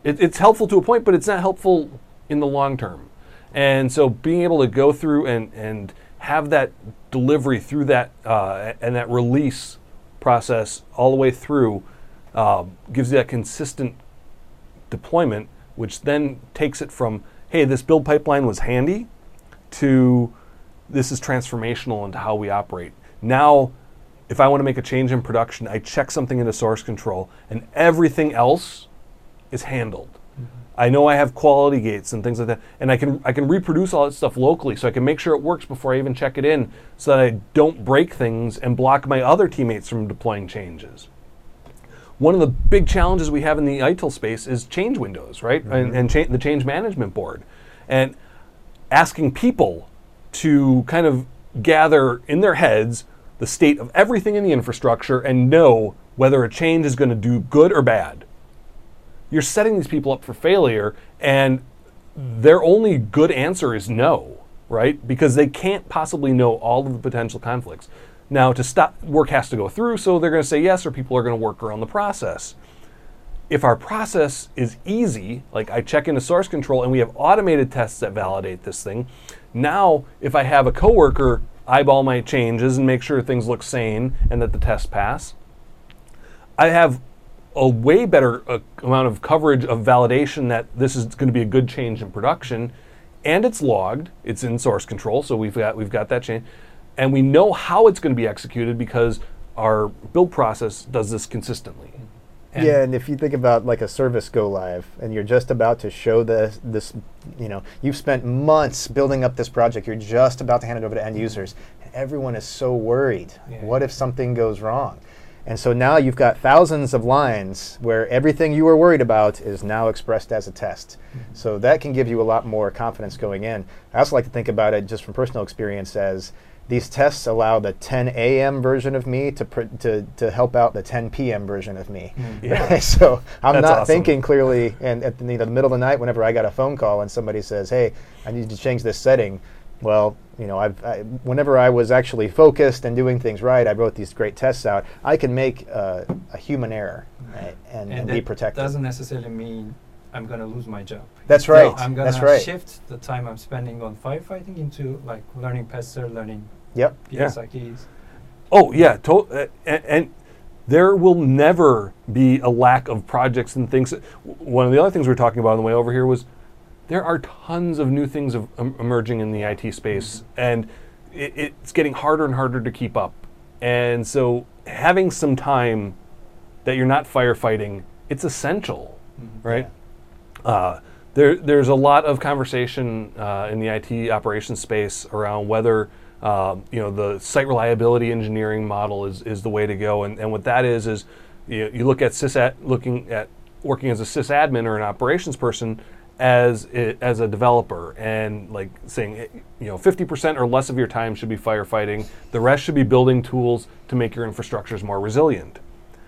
It, it's helpful to a point, but it's not helpful in the long term. And so being able to go through and, and have that delivery through that uh, and that release process all the way through uh, gives you that consistent deployment, which then takes it from, hey, this build pipeline was handy, to this is transformational into how we operate. Now, if I want to make a change in production, I check something into source control, and everything else is handled. Mm-hmm. I know I have quality gates and things like that, and I can I can reproduce all that stuff locally, so I can make sure it works before I even check it in, so that I don't break things and block my other teammates from deploying changes. One of the big challenges we have in the I T I L space is change windows, right? Mm-hmm. And, and cha- the change management board, and asking people to kind of gather in their heads the state of everything in the infrastructure and know whether a change is going to do good or bad. You're setting these people up for failure, and their only good answer is no, right? Because they can't possibly know all of the potential conflicts. Now, to stop, work has to go through, so they're going to say yes, or people are going to work around the process. If our process is easy, like I check into source control and we have automated tests that validate this thing, now if I have a coworker eyeball my changes and make sure things look sane and that the tests pass, I have a way better uh, amount of coverage of validation that this is going to be a good change in production, and it's logged, it's in source control, so we've got we've got that change, and we know how it's going to be executed because our build process does this consistently. And yeah, and if you think about like a service go live, and you're just about to show this, this, you know, you've spent months building up this project, you're just about to hand it over to end users, and everyone is so worried. Yeah. What if something goes wrong? And so now you've got thousands of lines where everything you were worried about is now expressed as a test. Mm-hmm. So that can give you a lot more confidence going in. I also like to think about it just from personal experience as these tests allow the ten a.m. version of me to pr- to to help out the ten p.m. version of me. Mm. Yeah. So I'm That's not awesome. thinking clearly, and at the, you know, the middle of the night, whenever I got a phone call and somebody says, "Hey, I need to change this setting," well, you know, I've, I, whenever I was actually focused and doing things right, I wrote these great tests out. I can make uh, a human error, right, and, and, and be protected. Doesn't necessarily mean I'm going to lose my job. That's right. So I'm going That's to right. shift the time I'm spending on firefighting into like learning Pester, learning Yep. P S I keys. Oh yeah, to- uh, and, and there will never be a lack of projects and things. One of the other things we were talking about on the way over here was there are tons of new things of, um, emerging in the I T space, mm-hmm. and it, it's getting harder and harder to keep up. And so having some time that you're not firefighting, it's essential, mm-hmm. right? Yeah. Uh, there, there's a lot of conversation uh, in the I T operations space around whether Uh, you know, the site reliability engineering model is, is the way to go, and, and what that is is you, you look at sysad, looking at working as a sysadmin or an operations person as it, as a developer, and like saying, you know, fifty percent or less of your time should be firefighting, the rest should be building tools to make your infrastructures more resilient.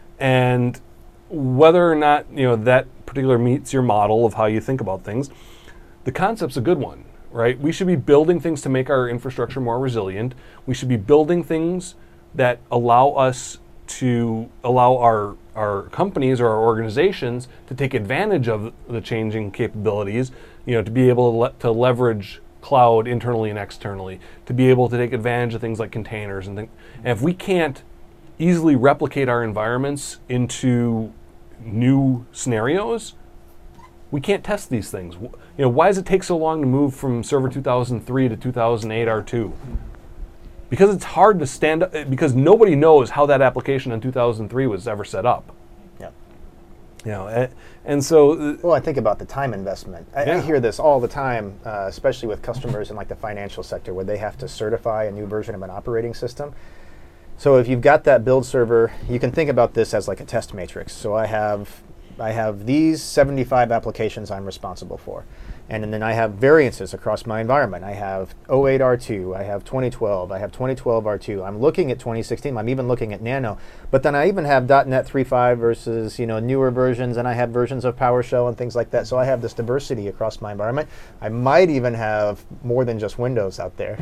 And whether or not, you know, that particular meets your model of how you think about things, the concept's a good one. Right? We should be building things to make our infrastructure more resilient. We should be building things that allow us to allow our our companies or our organizations to take advantage of the changing capabilities, you know, to be able to, le- to leverage cloud internally and externally, to be able to take advantage of things like containers and things. And if we can't easily replicate our environments into new scenarios, we can't test these things. You know, why does it take so long to move from Server two thousand three to two thousand eight R two? Because it's hard to stand up, because nobody knows how that application in two thousand three was ever set up. Yeah. You know, and, and so. Uh, well, I think about the time investment. I, yeah. I hear this all the time, uh, especially with customers in like the financial sector, where they have to certify a new version of an operating system. So if you've got that build server, you can think about this as like a test matrix. So I have. I have these seventy-five applications I'm responsible for. And then I have variances across my environment. I have oh eight R two, I have twenty twelve, I have twenty twelve R two. I'm looking at twenty sixteen, I'm even looking at Nano. But then I even have .NET three point five versus, you know, newer versions, and I have versions of PowerShell and things like that. So I have this diversity across my environment. I might even have more than just Windows out there.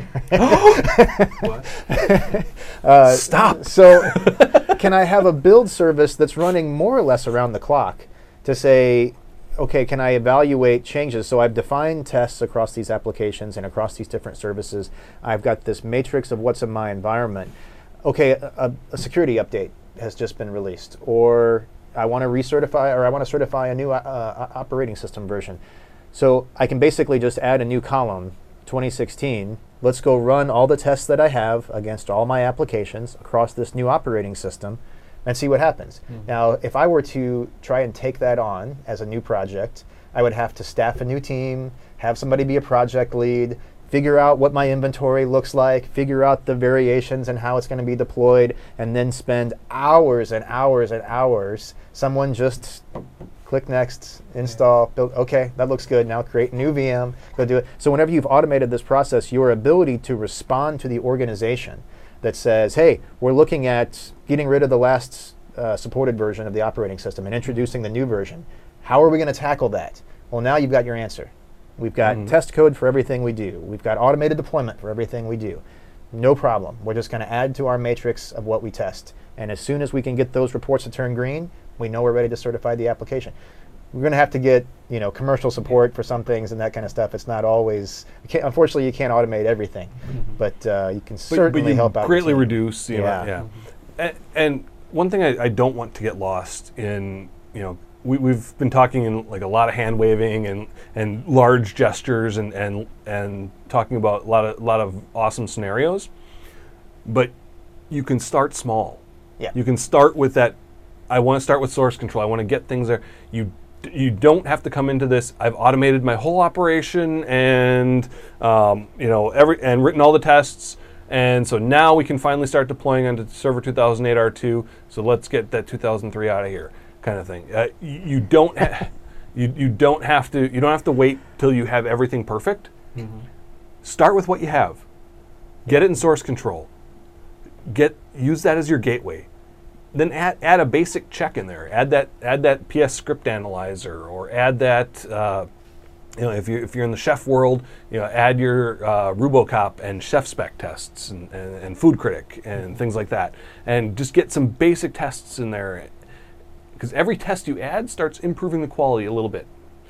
What? uh, Stop. So can I have a build service that's running more or less around the clock to say, okay, can I evaluate changes? So I've defined tests across these applications and across these different services. I've got this matrix of what's in my environment. Okay, a, a security update has just been released, or I want to recertify, or I want to certify a new uh, operating system version. So I can basically just add a new column, twenty sixteen. Let's go run all the tests that I have against all my applications across this new operating system and see what happens. Mm-hmm. Now, if I were to try and take that on as a new project, I would have to staff a new team, have somebody be a project lead, figure out what my inventory looks like, figure out the variations and how it's going to be deployed, and then spend hours and hours and hours. Someone just click next, install, build, okay, that looks good, now create a new V M, go do it. So whenever you've automated this process, your ability to respond to the organization that says, hey, we're looking at getting rid of the last uh, supported version of the operating system and introducing the new version. How are we going to tackle that? Well, now you've got your answer. We've got mm-hmm. test code for everything we do. We've got automated deployment for everything we do. No problem. We're just going to add to our matrix of what we test. And as soon as we can get those reports to turn green, we know we're ready to certify the application. We're going to have to get, you know, commercial support for some things and that kind of stuff. It's not always, you can't, unfortunately, you can't automate everything, mm-hmm. but uh, you can but, certainly but you help out. Greatly reduce, you know, yeah. yeah. Mm-hmm. And, and one thing I, I don't want to get lost in, you know, we, we've been talking in like a lot of hand waving and, and large gestures and, and and talking about a lot of a lot of awesome scenarios, but you can start small. Yeah. You can start with that. I want to start with source control. I want to get things there. You you don't have to come into this. I've automated my whole operation and um, you know every and written all the tests, and so now we can finally start deploying onto Server two thousand eight R two. So let's get that two thousand three out of here, kind of thing. Uh, you, you don't ha- you you don't have to you don't have to wait till you have everything perfect. Mm-hmm. Start with what you have. Get it in source control. Get use that as your gateway. Then add, add a basic check in there. Add that add that P S script analyzer, or add that uh, you know if you if you're in the chef world, you know add your uh, RuboCop and chef spec tests and, and, and Food Critic and things like that, and just get some basic tests in there, because every test you add starts improving the quality a little bit,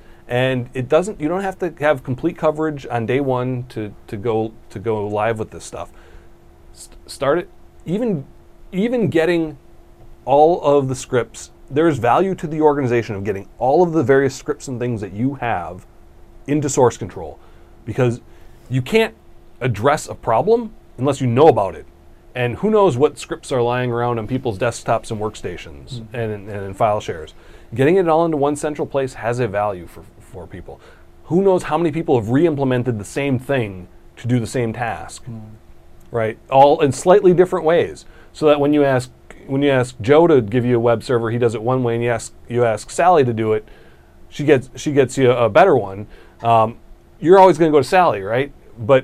and it doesn't. You don't have to have complete coverage on day one to to go to go live with this stuff. St- start it even even getting all of the scripts. There's value to the organization of getting all of the various scripts and things that you have into source control, because you can't address a problem unless you know about it. And who knows what scripts are lying around on people's desktops and workstations mm-hmm. and, and in file shares. Getting it all into one central place has a value for, for people. Who knows how many people have re-implemented the same thing to do the same task, mm. right? All in slightly different ways, so that when you ask When you ask Joe to give you a web server, he does it one way, and you ask you ask Sally to do it, she gets she gets you a, a better one. Um, you're always going to go to Sally, right? But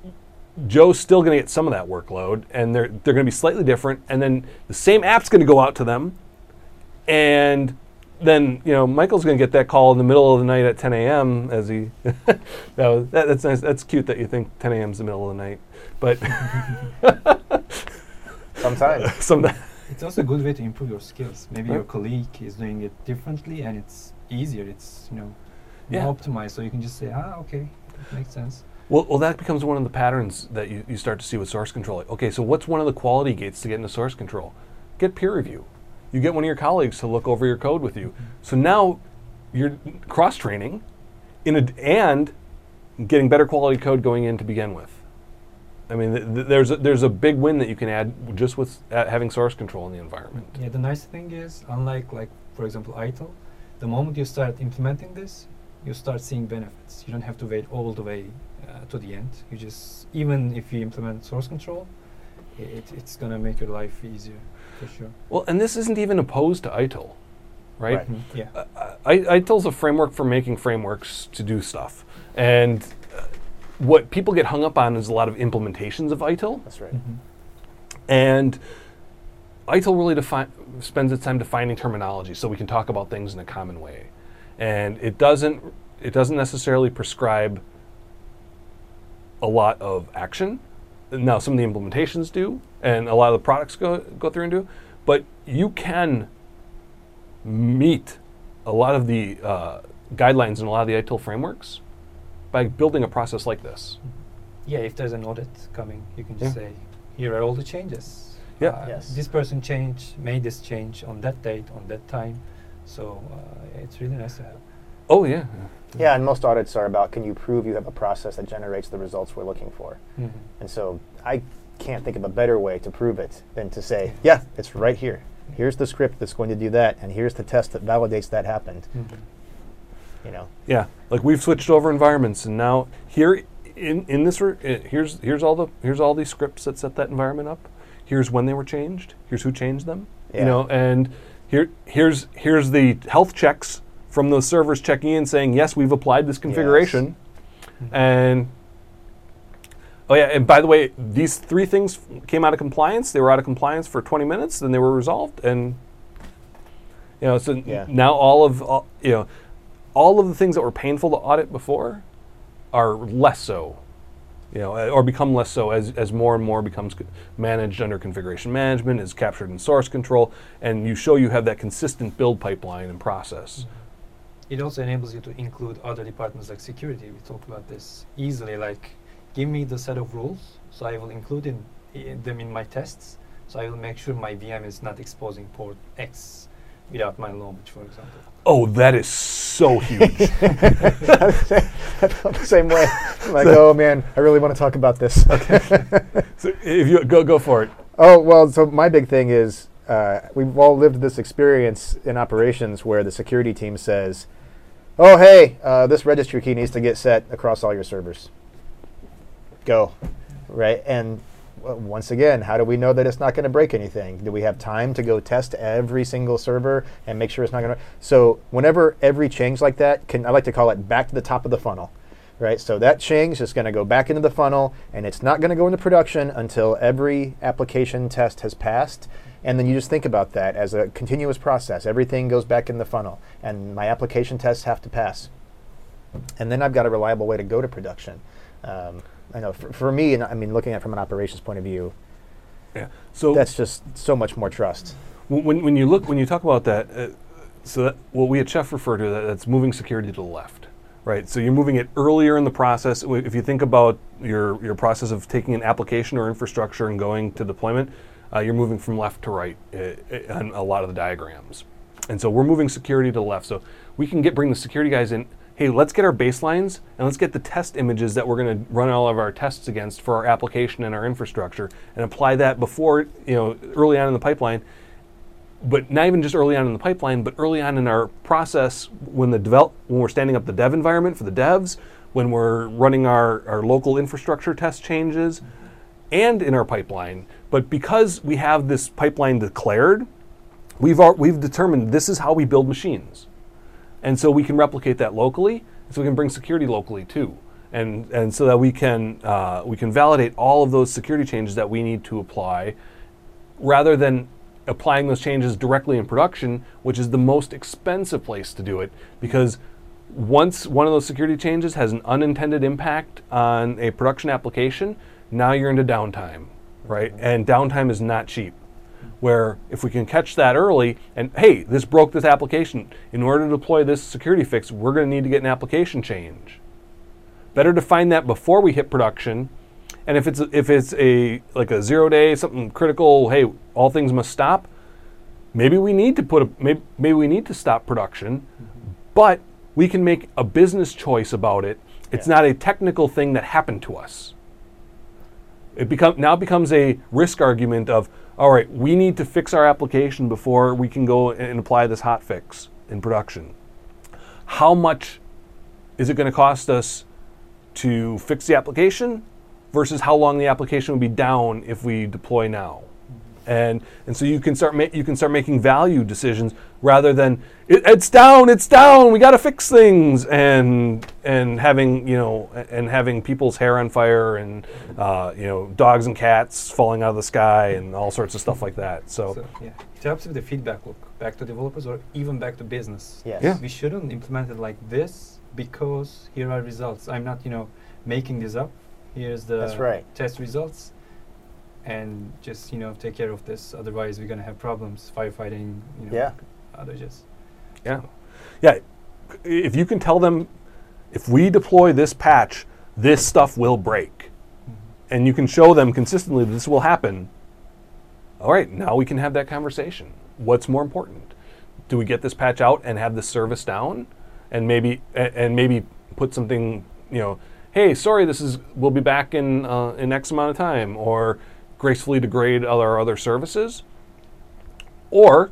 Joe's still going to get some of that workload, and they're they're going to be slightly different. And then the same app's going to go out to them, and then you know Michael's going to get that call in the middle of the night at ten a.m. as he. that was, that, that's nice. That's cute that you think ten a.m. is the middle of the night, but sometimes. sometimes. It's also a good way to improve your skills. Maybe Right. your colleague is doing it differently, and it's easier. It's you know more Yeah. optimized, so you can just say, ah, okay, that makes sense. Well, well, that becomes one of the patterns that you, you start to see with source control. Okay, so what's one of the quality gates to get into source control? Get peer review. You get one of your colleagues to look over your code with you. Mm-hmm. So now you're cross-training in a, and getting better quality code going in to begin with. I mean, th- th- there's a, there's a big win that you can add just with uh, having source control in the environment. Yeah, the nice thing is, unlike like for example I T I L, the moment you start implementing this, you start seeing benefits. You don't have to wait all the way uh, to the end. You just even if you implement source control, it, it's gonna make your life easier for sure. Well, and this isn't even opposed to I T I L, right? Right. Mm-hmm. Yeah. Uh, I, I T I L is a framework for making frameworks to do stuff, and uh, what people get hung up on is a lot of implementations of I T I L. That's right. Mm-hmm. And I T I L really defi- spends its time defining terminology so we can talk about things in a common way. And it doesn't it doesn't necessarily prescribe a lot of action. Now, some of the implementations do, and a lot of the products go, go through and do, but you can meet a lot of the uh, guidelines in a lot of the I T I L frameworks by building a process like this. Yeah, if there's an audit coming, you can just Yeah. say, here are all the changes. Yeah. Uh, Yes. This person changed, made this change on that date, on that time. So uh, it's really nice to have. Oh yeah. Yeah, and most audits are about, can you prove you have a process that generates the results we're looking for? Mhm. And so I can't think of a better way to prove it than to say, yeah, it's right here. Here's the script that's going to do that, and here's the test that validates that happened. Mhm. You know, Yeah, like we've switched over environments, and now here in in this re- uh, here's here's all the here's all these scripts that set that environment up. Here's when they were changed. Here's who changed them. Yeah. You know, and here here's here's the health checks from those servers checking in, saying yes, we've applied this configuration, Mhm. and oh yeah, and by the way, these three things f- came out of compliance. They were out of compliance for twenty minutes, then they were resolved, and you know, so n- Yeah. now all of all, you know, all of the things that were painful to audit before are less so, you know, uh, or become less so as as more and more becomes c- managed under configuration management, is captured in source control, and you show you have that consistent build pipeline and process. It also enables you to include other departments like security. We talked about this easily. Like, give me the set of rules, so I will include in, in them in my tests. So I will make sure my V M is not exposing port X without my knowledge, for example. Oh, that is so huge. I felt the same way. I'm like, oh man, I really want to talk about this. So if you go go for it. Oh, well, so my big thing is uh, we've all lived this experience in operations where the security team says, oh, hey, uh, this registry key needs to get set across all your servers. Go, right? And uh, once again, how do we know that it's not going to break anything? Do we have time to go test every single server and make sure it's not going to? So whenever every change like that, can I like to call it back to the top of the funnel, right? So that change is going to go back into the funnel, and it's not going to go into production until every application test has passed. And then you just think about that as a continuous process. Everything goes back in the funnel, and my application tests have to pass. And then I've got a reliable way to go to production. Um, I know for, for me, and I mean, looking at it from an operations point of view, Yeah. So that's just so much more trust. w- when when you look when you talk about that, uh, so that, what we at Chef refer to that, that's moving security to the left, right? So you're moving it earlier in the process. W- If you think about your your process of taking an application or infrastructure and going to deployment, uh, you're moving from left to right uh, uh, on a lot of the diagrams. And so we're moving security to the left. So we can get bring the security guys in. Hey, let's get our baselines and let's get the test images that we're going to run all of our tests against for our application and our infrastructure, and apply that before, you know, early on in the pipeline. But not even just early on in the pipeline, but early on in our process when the develop when we're standing up the dev environment for the devs, when we're running our, our local infrastructure test changes, and in our pipeline. But because we have this pipeline declared, we've al- we've determined this is how we build machines. And so we can replicate that locally, so we can bring security locally too, and and so that we can uh, we can validate all of those security changes that we need to apply, rather than applying those changes directly in production, which is the most expensive place to do it, because once one of those security changes has an unintended impact on a production application, now you're into downtime, right? And downtime is not cheap. Where if we can catch that early, and hey, this broke this application. In order to deploy this security fix, we're going to need to get an application change. Better to find that before we hit production. And if it's a, if it's a like a zero day, something critical, hey, all things must stop. Maybe we need to put a maybe, maybe we need to stop production, mm-hmm. but we can make a business choice about it. It's Yeah. not a technical thing that happened to us. It become now becomes a risk argument of, all right, we need to fix our application before we can go and apply this hot fix in production. How much is it going to cost us to fix the application versus how long the application will be down if we deploy now? And and so you can start ma- you can start making value decisions rather than it, it's down, it's down, we got to fix things, and and having you know and having people's hair on fire, and uh, you know dogs and cats falling out of the sky and all sorts of stuff like that. So, So yeah, it helps with the feedback loop back to developers or even back to business. Yes. Yeah. We shouldn't implement it like this because here are results. I'm not, you know, making this up. Here's the That's right. test results, and just you know take care of this. Otherwise, we're gonna have problems firefighting. You know, Yeah. outages. yeah, yeah. if you can tell them, if we deploy this patch, this stuff will break, mm-hmm. and you can show them consistently that this will happen, all right, now we can have that conversation. What's more important? Do we get this patch out and have this service down, and maybe and, and maybe put something, you know, hey, sorry, this is we'll be back in uh, in X amount of time, or gracefully degrade other other services, or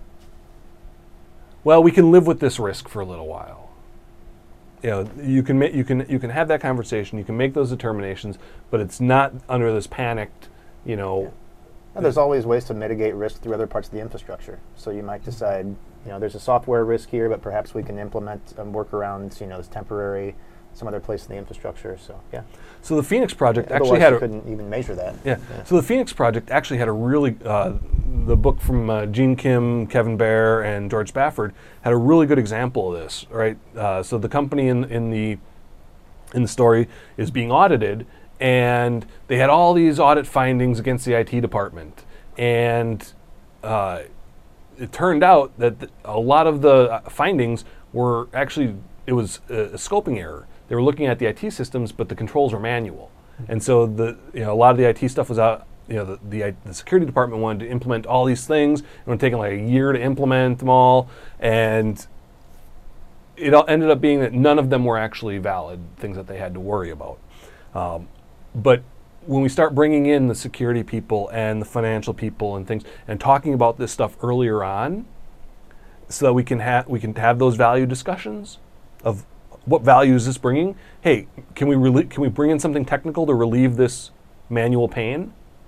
well, we can live with this risk for a little while. You know, you can ma- you can you can have that conversation, you can make those determinations, but it's not under this panicked, you know. Yeah. Well, there's always ways to mitigate risk through other parts of the infrastructure. So you might decide, you know, there's a software risk here, but perhaps we can implement um, workarounds, you know, as temporary, some other place in the infrastructure. So yeah. So the Phoenix project yeah, actually had you a, couldn't even measure that. Yeah. yeah. So the Phoenix project actually had a really uh, the book from uh, Gene Kim, Kevin Baer, and George Spafford had a really good example of this. Right. Uh, so the company in in the in the story is being audited, and they had all these audit findings against the I T department, and uh, it turned out that th- a lot of the uh, findings were actually it was a, a scoping error. They were looking at the I T systems, but the controls were manual, mm-hmm. and so the you know a lot of the I T stuff was out. You know, the the, the security department wanted to implement all these things. It would take them like a year to implement them all, and it all ended up being that none of them were actually valid things that they had to worry about. Um, but when we start bringing in the security people and the financial people and things, and talking about this stuff earlier on, so that we can have we can have those value discussions of what value is this bringing? Hey, can we relie- can we bring in something technical to relieve this manual pain?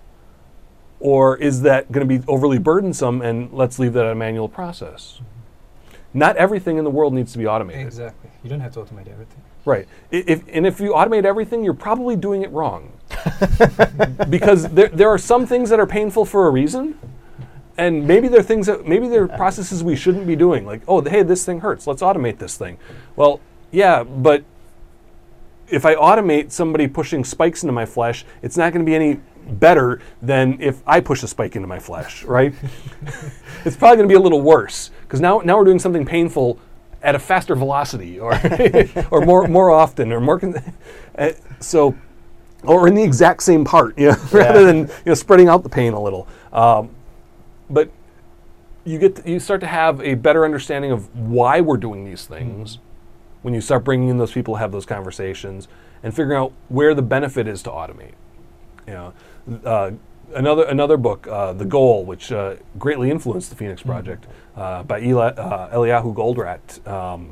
Or is that going to be overly burdensome, and let's leave that a manual process? Mm-hmm. Not everything in the world needs to be automated. Exactly. You don't have to automate everything. Right. I- If, and if you automate everything, you're probably doing it wrong. Because there there are some things that are painful for a reason, and maybe there are things that maybe there are processes we shouldn't be doing. Like, oh, hey, this thing hurts. Let's automate this thing. Well, yeah, but if I automate somebody pushing spikes into my flesh, it's not going to be any better than if I push a spike into my flesh, right? It's probably going to be a little worse, because now now we're doing something painful at a faster velocity, or or more more often, or more. Con- uh, so, or in the exact same part, you know, yeah. rather than you know spreading out the pain a little. Um, but you get to, you start to have a better understanding of why we're doing these things. Mm. When you start bringing in those people to have those conversations and figuring out where the benefit is to automate. You know, uh, another another book, uh, The Goal, which uh, greatly influenced the Phoenix Project, uh, by Eli, uh, Eliyahu Goldratt. Um,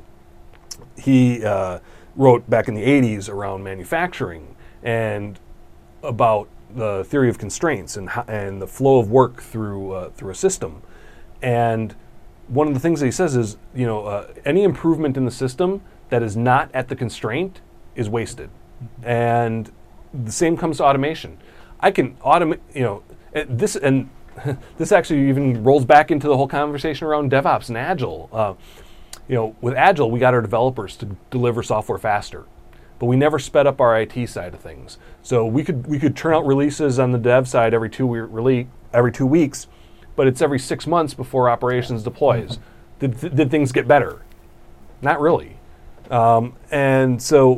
he uh, wrote back in the eighties around manufacturing and about the theory of constraints and ho- and the flow of work through uh, through a system. And one of the things that he says is, you know, uh, any improvement in the system that is not at the constraint is wasted. Mm-hmm. And the same comes to automation. I can automate, you know, uh, this and this actually even rolls back into the whole conversation around DevOps and Agile. Uh, you know, with Agile, we got our developers to deliver software faster, but we never sped up our I T side of things. So we could we could churn out releases on the dev side every two we- rele- every two weeks, but it's every six months before operations deploys. Did th- did things get better? Not really. Um, and so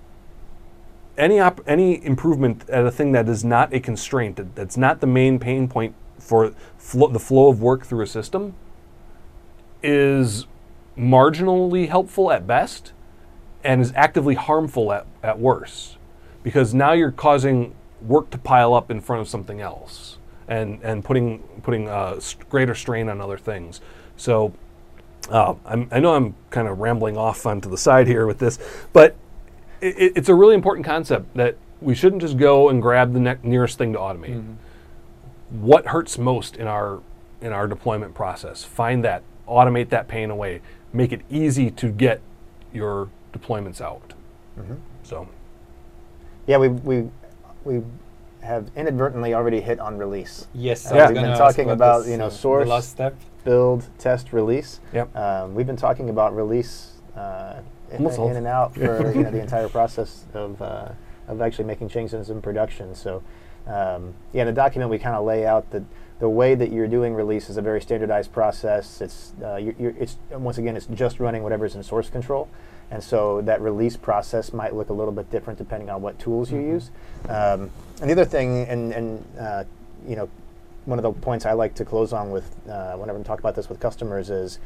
any op- any improvement at a thing that is not a constraint, that, that's not the main pain point for flo- the flow of work through a system, is marginally helpful at best and is actively harmful at, at worst. Because now you're causing work to pile up in front of something else and, and putting, putting uh, st- greater strain on other things. So Uh, I'm, I know I'm kind of rambling off onto the side here with this, but it, it's a really important concept that we shouldn't just go and grab the ne- nearest thing to automate. Mm-hmm. What hurts most in our in our deployment process? Find that, automate that pain away, make it easy to get your deployments out. Mm-hmm. So, yeah, we we we have inadvertently already hit on release. Yes, uh, yeah. We've been talking about, about you know uh, source, the last step. build, test, release. Yep. Um, we've been talking about release uh, in, in and out for you know, the entire process of uh, of actually making changes in production. So Um, yeah, in the document we kind of lay out the the way that you're doing release is a very standardized process. It's uh, you're, you're, it's once again it's just running whatever's in source control, and so that release process might look a little bit different depending on what tools you use. Um, and the other thing, and and uh, you know, one of the points I like to close on with uh, whenever I talk about this with customers is,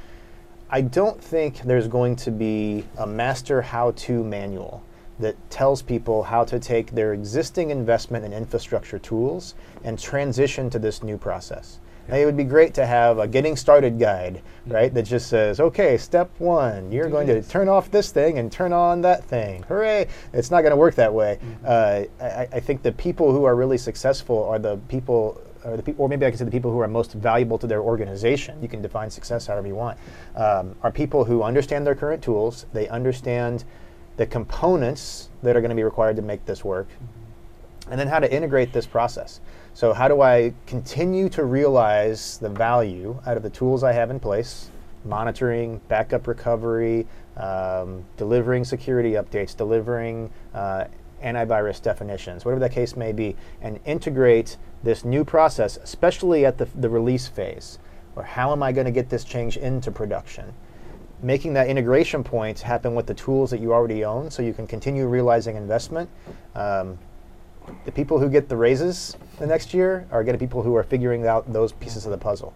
I don't think there's going to be a master how-to manual that tells people how to take their existing investment in infrastructure tools and transition to this new process. Now, it would be great to have a getting started guide, right, that just says, okay, step one, you're going to turn off this thing and turn on that thing. Hooray! It's not going to work that way. Mm-hmm. uh, I, I think the people who are really successful are the people, or the people, or maybe I can say the people who are most valuable to their organization. You can define success however you want. Um, are people who understand their current tools, they understand the components that are going to be required to make this work, and then how to integrate this process. So how do I continue to realize the value out of the tools I have in place, monitoring, backup recovery, um, delivering security updates, delivering uh, antivirus definitions, whatever that case may be, and integrate this new process, especially at the, the release phase, or how am I going to get this change into production? Making that integration point happen with the tools that you already own so you can continue realizing investment. Um, the people who get the raises the next year are going to be people who are figuring out those pieces of the puzzle.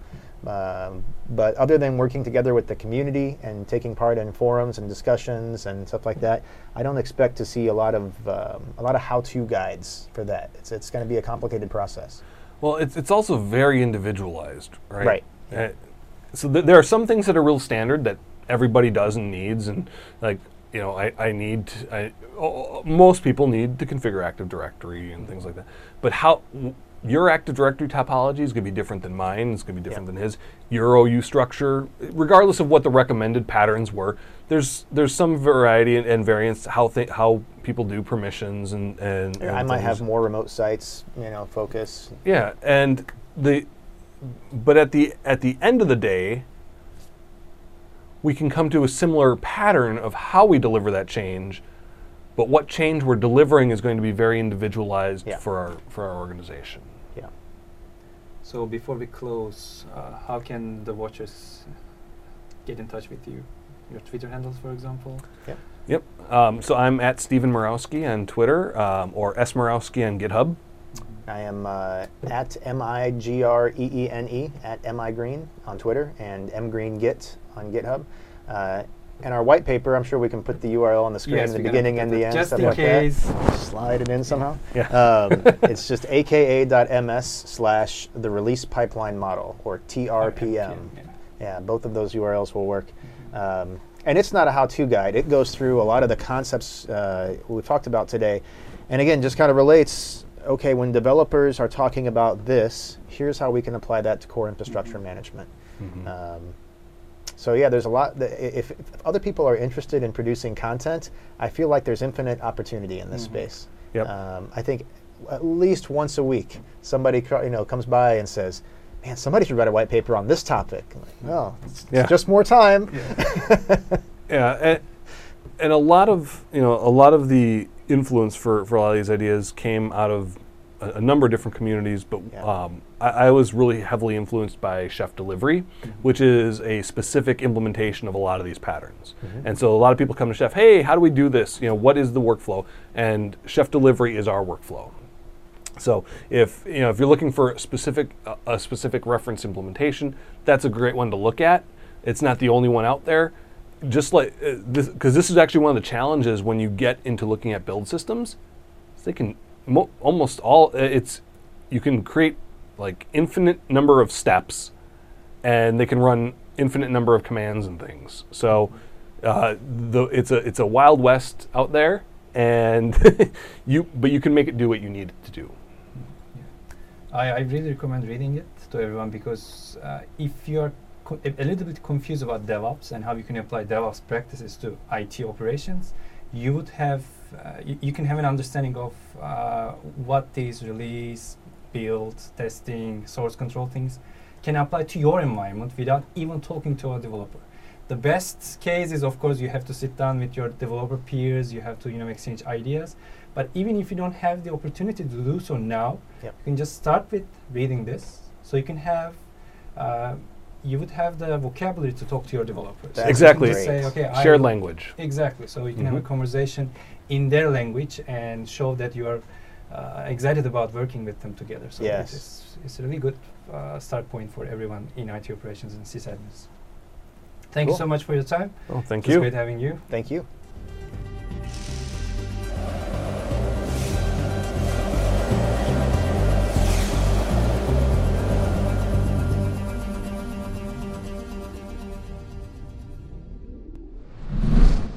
Um, but other than working together with the community and taking part in forums and discussions and stuff like that, I don't expect to see a lot of um, a lot of how-to guides for that. It's it's going to be a complicated process. Well, it's it's also very individualized, right? Right. Uh, so th- there are some things that are real standard that everybody does and needs, and like you know, I I need to, I oh, most people need to configure Active Directory and things like that. But how w- your Active Directory topology is going to be different than mine. It's going to be different Yeah. than his. Your O U structure, regardless of what the recommended patterns were, there's there's some variety and, and variance how th- how people do permissions and and, Yeah, and I might things. have more remote sites, you know, focus. Yeah, and the but at the at the end of the day, we can come to a similar pattern of how we deliver that change, but what change we're delivering is going to be very individualized Yeah. for our for our organization. Yeah. So before we close, uh, how can the watchers get in touch with you? Your Twitter handles, for example? Yep. Um, so I'm at Stephen Murawski on Twitter, um, or S Murawski on GitHub. I am uh, at M I G R E E N E, at migreen on Twitter, and mgreengit on GitHub. Uh, and our white paper, I'm sure we can put the U R L on the screen Yes, in the we're gonna beginning put and that the up end, just stuff in like case. that. Slide it in somehow. Yeah. Um, it's just aka.ms slash the release pipeline model, or T R P M. Yeah. Yeah, both of those U R Ls will work. Um, and it's not a how-to guide. It goes through a lot of the concepts uh, we've talked about today. And again, just kind of relates, okay, when developers are talking about this, here's how we can apply that to core infrastructure Mm-hmm. management. Mhm. Um, so yeah, there's a lot. That if, if other people are interested in producing content, I feel like there's infinite opportunity in this Mhm. space. Yep. Um, I think at least once a week, somebody co- you know comes by and says, "Man, somebody should write a white paper on this topic." I'm like, no, it's, Yeah. it's just more time. Yeah, and, and a lot of you know a lot of the influence for, for a lot of these ideas came out of a, a number of different communities, but Yeah. um, I, I was really heavily influenced by Chef Delivery, which is a specific implementation of a lot of these patterns. Mhm. And so a lot of people come to Chef, hey, how do we do this? You know, what is the workflow? And Chef Delivery is our workflow. So if you know if you're looking for a specific uh, a specific reference implementation, that's a great one to look at. It's not the only one out there. Just like uh, this, because this is actually one of the challenges when you get into looking at build systems. They can mo- almost all uh, it's you can create like infinite number of steps, and they can run infinite number of commands and things. So uh, the it's a it's a wild west out there, and you but you can make it do what you need it to do. I, I really recommend reading it to everyone because uh, if you're co- a, a little bit confused about DevOps and how you can apply DevOps practices to I T operations, you would have uh, y- you can have an understanding of uh, what these release, build, testing, source control things can apply to your environment without even talking to a developer. the best case is, of course, you have to sit down with your developer peers. You have to, you know, exchange ideas. But even if you don't have the opportunity to do so now, Yep. you can just start with reading this. So you can have, uh, you would have the vocabulary to talk to your developers. That's Exactly. You can just say, okay, I Shared language. Exactly. So you can have a Mhm. conversation in their language and show that you are uh, excited about working with them together. So Yes. it's, it's a really good uh, start point for everyone in I T operations and sysadmins. Thank Cool. you so much for your time. Oh, thank It was you. great having you. Thank you.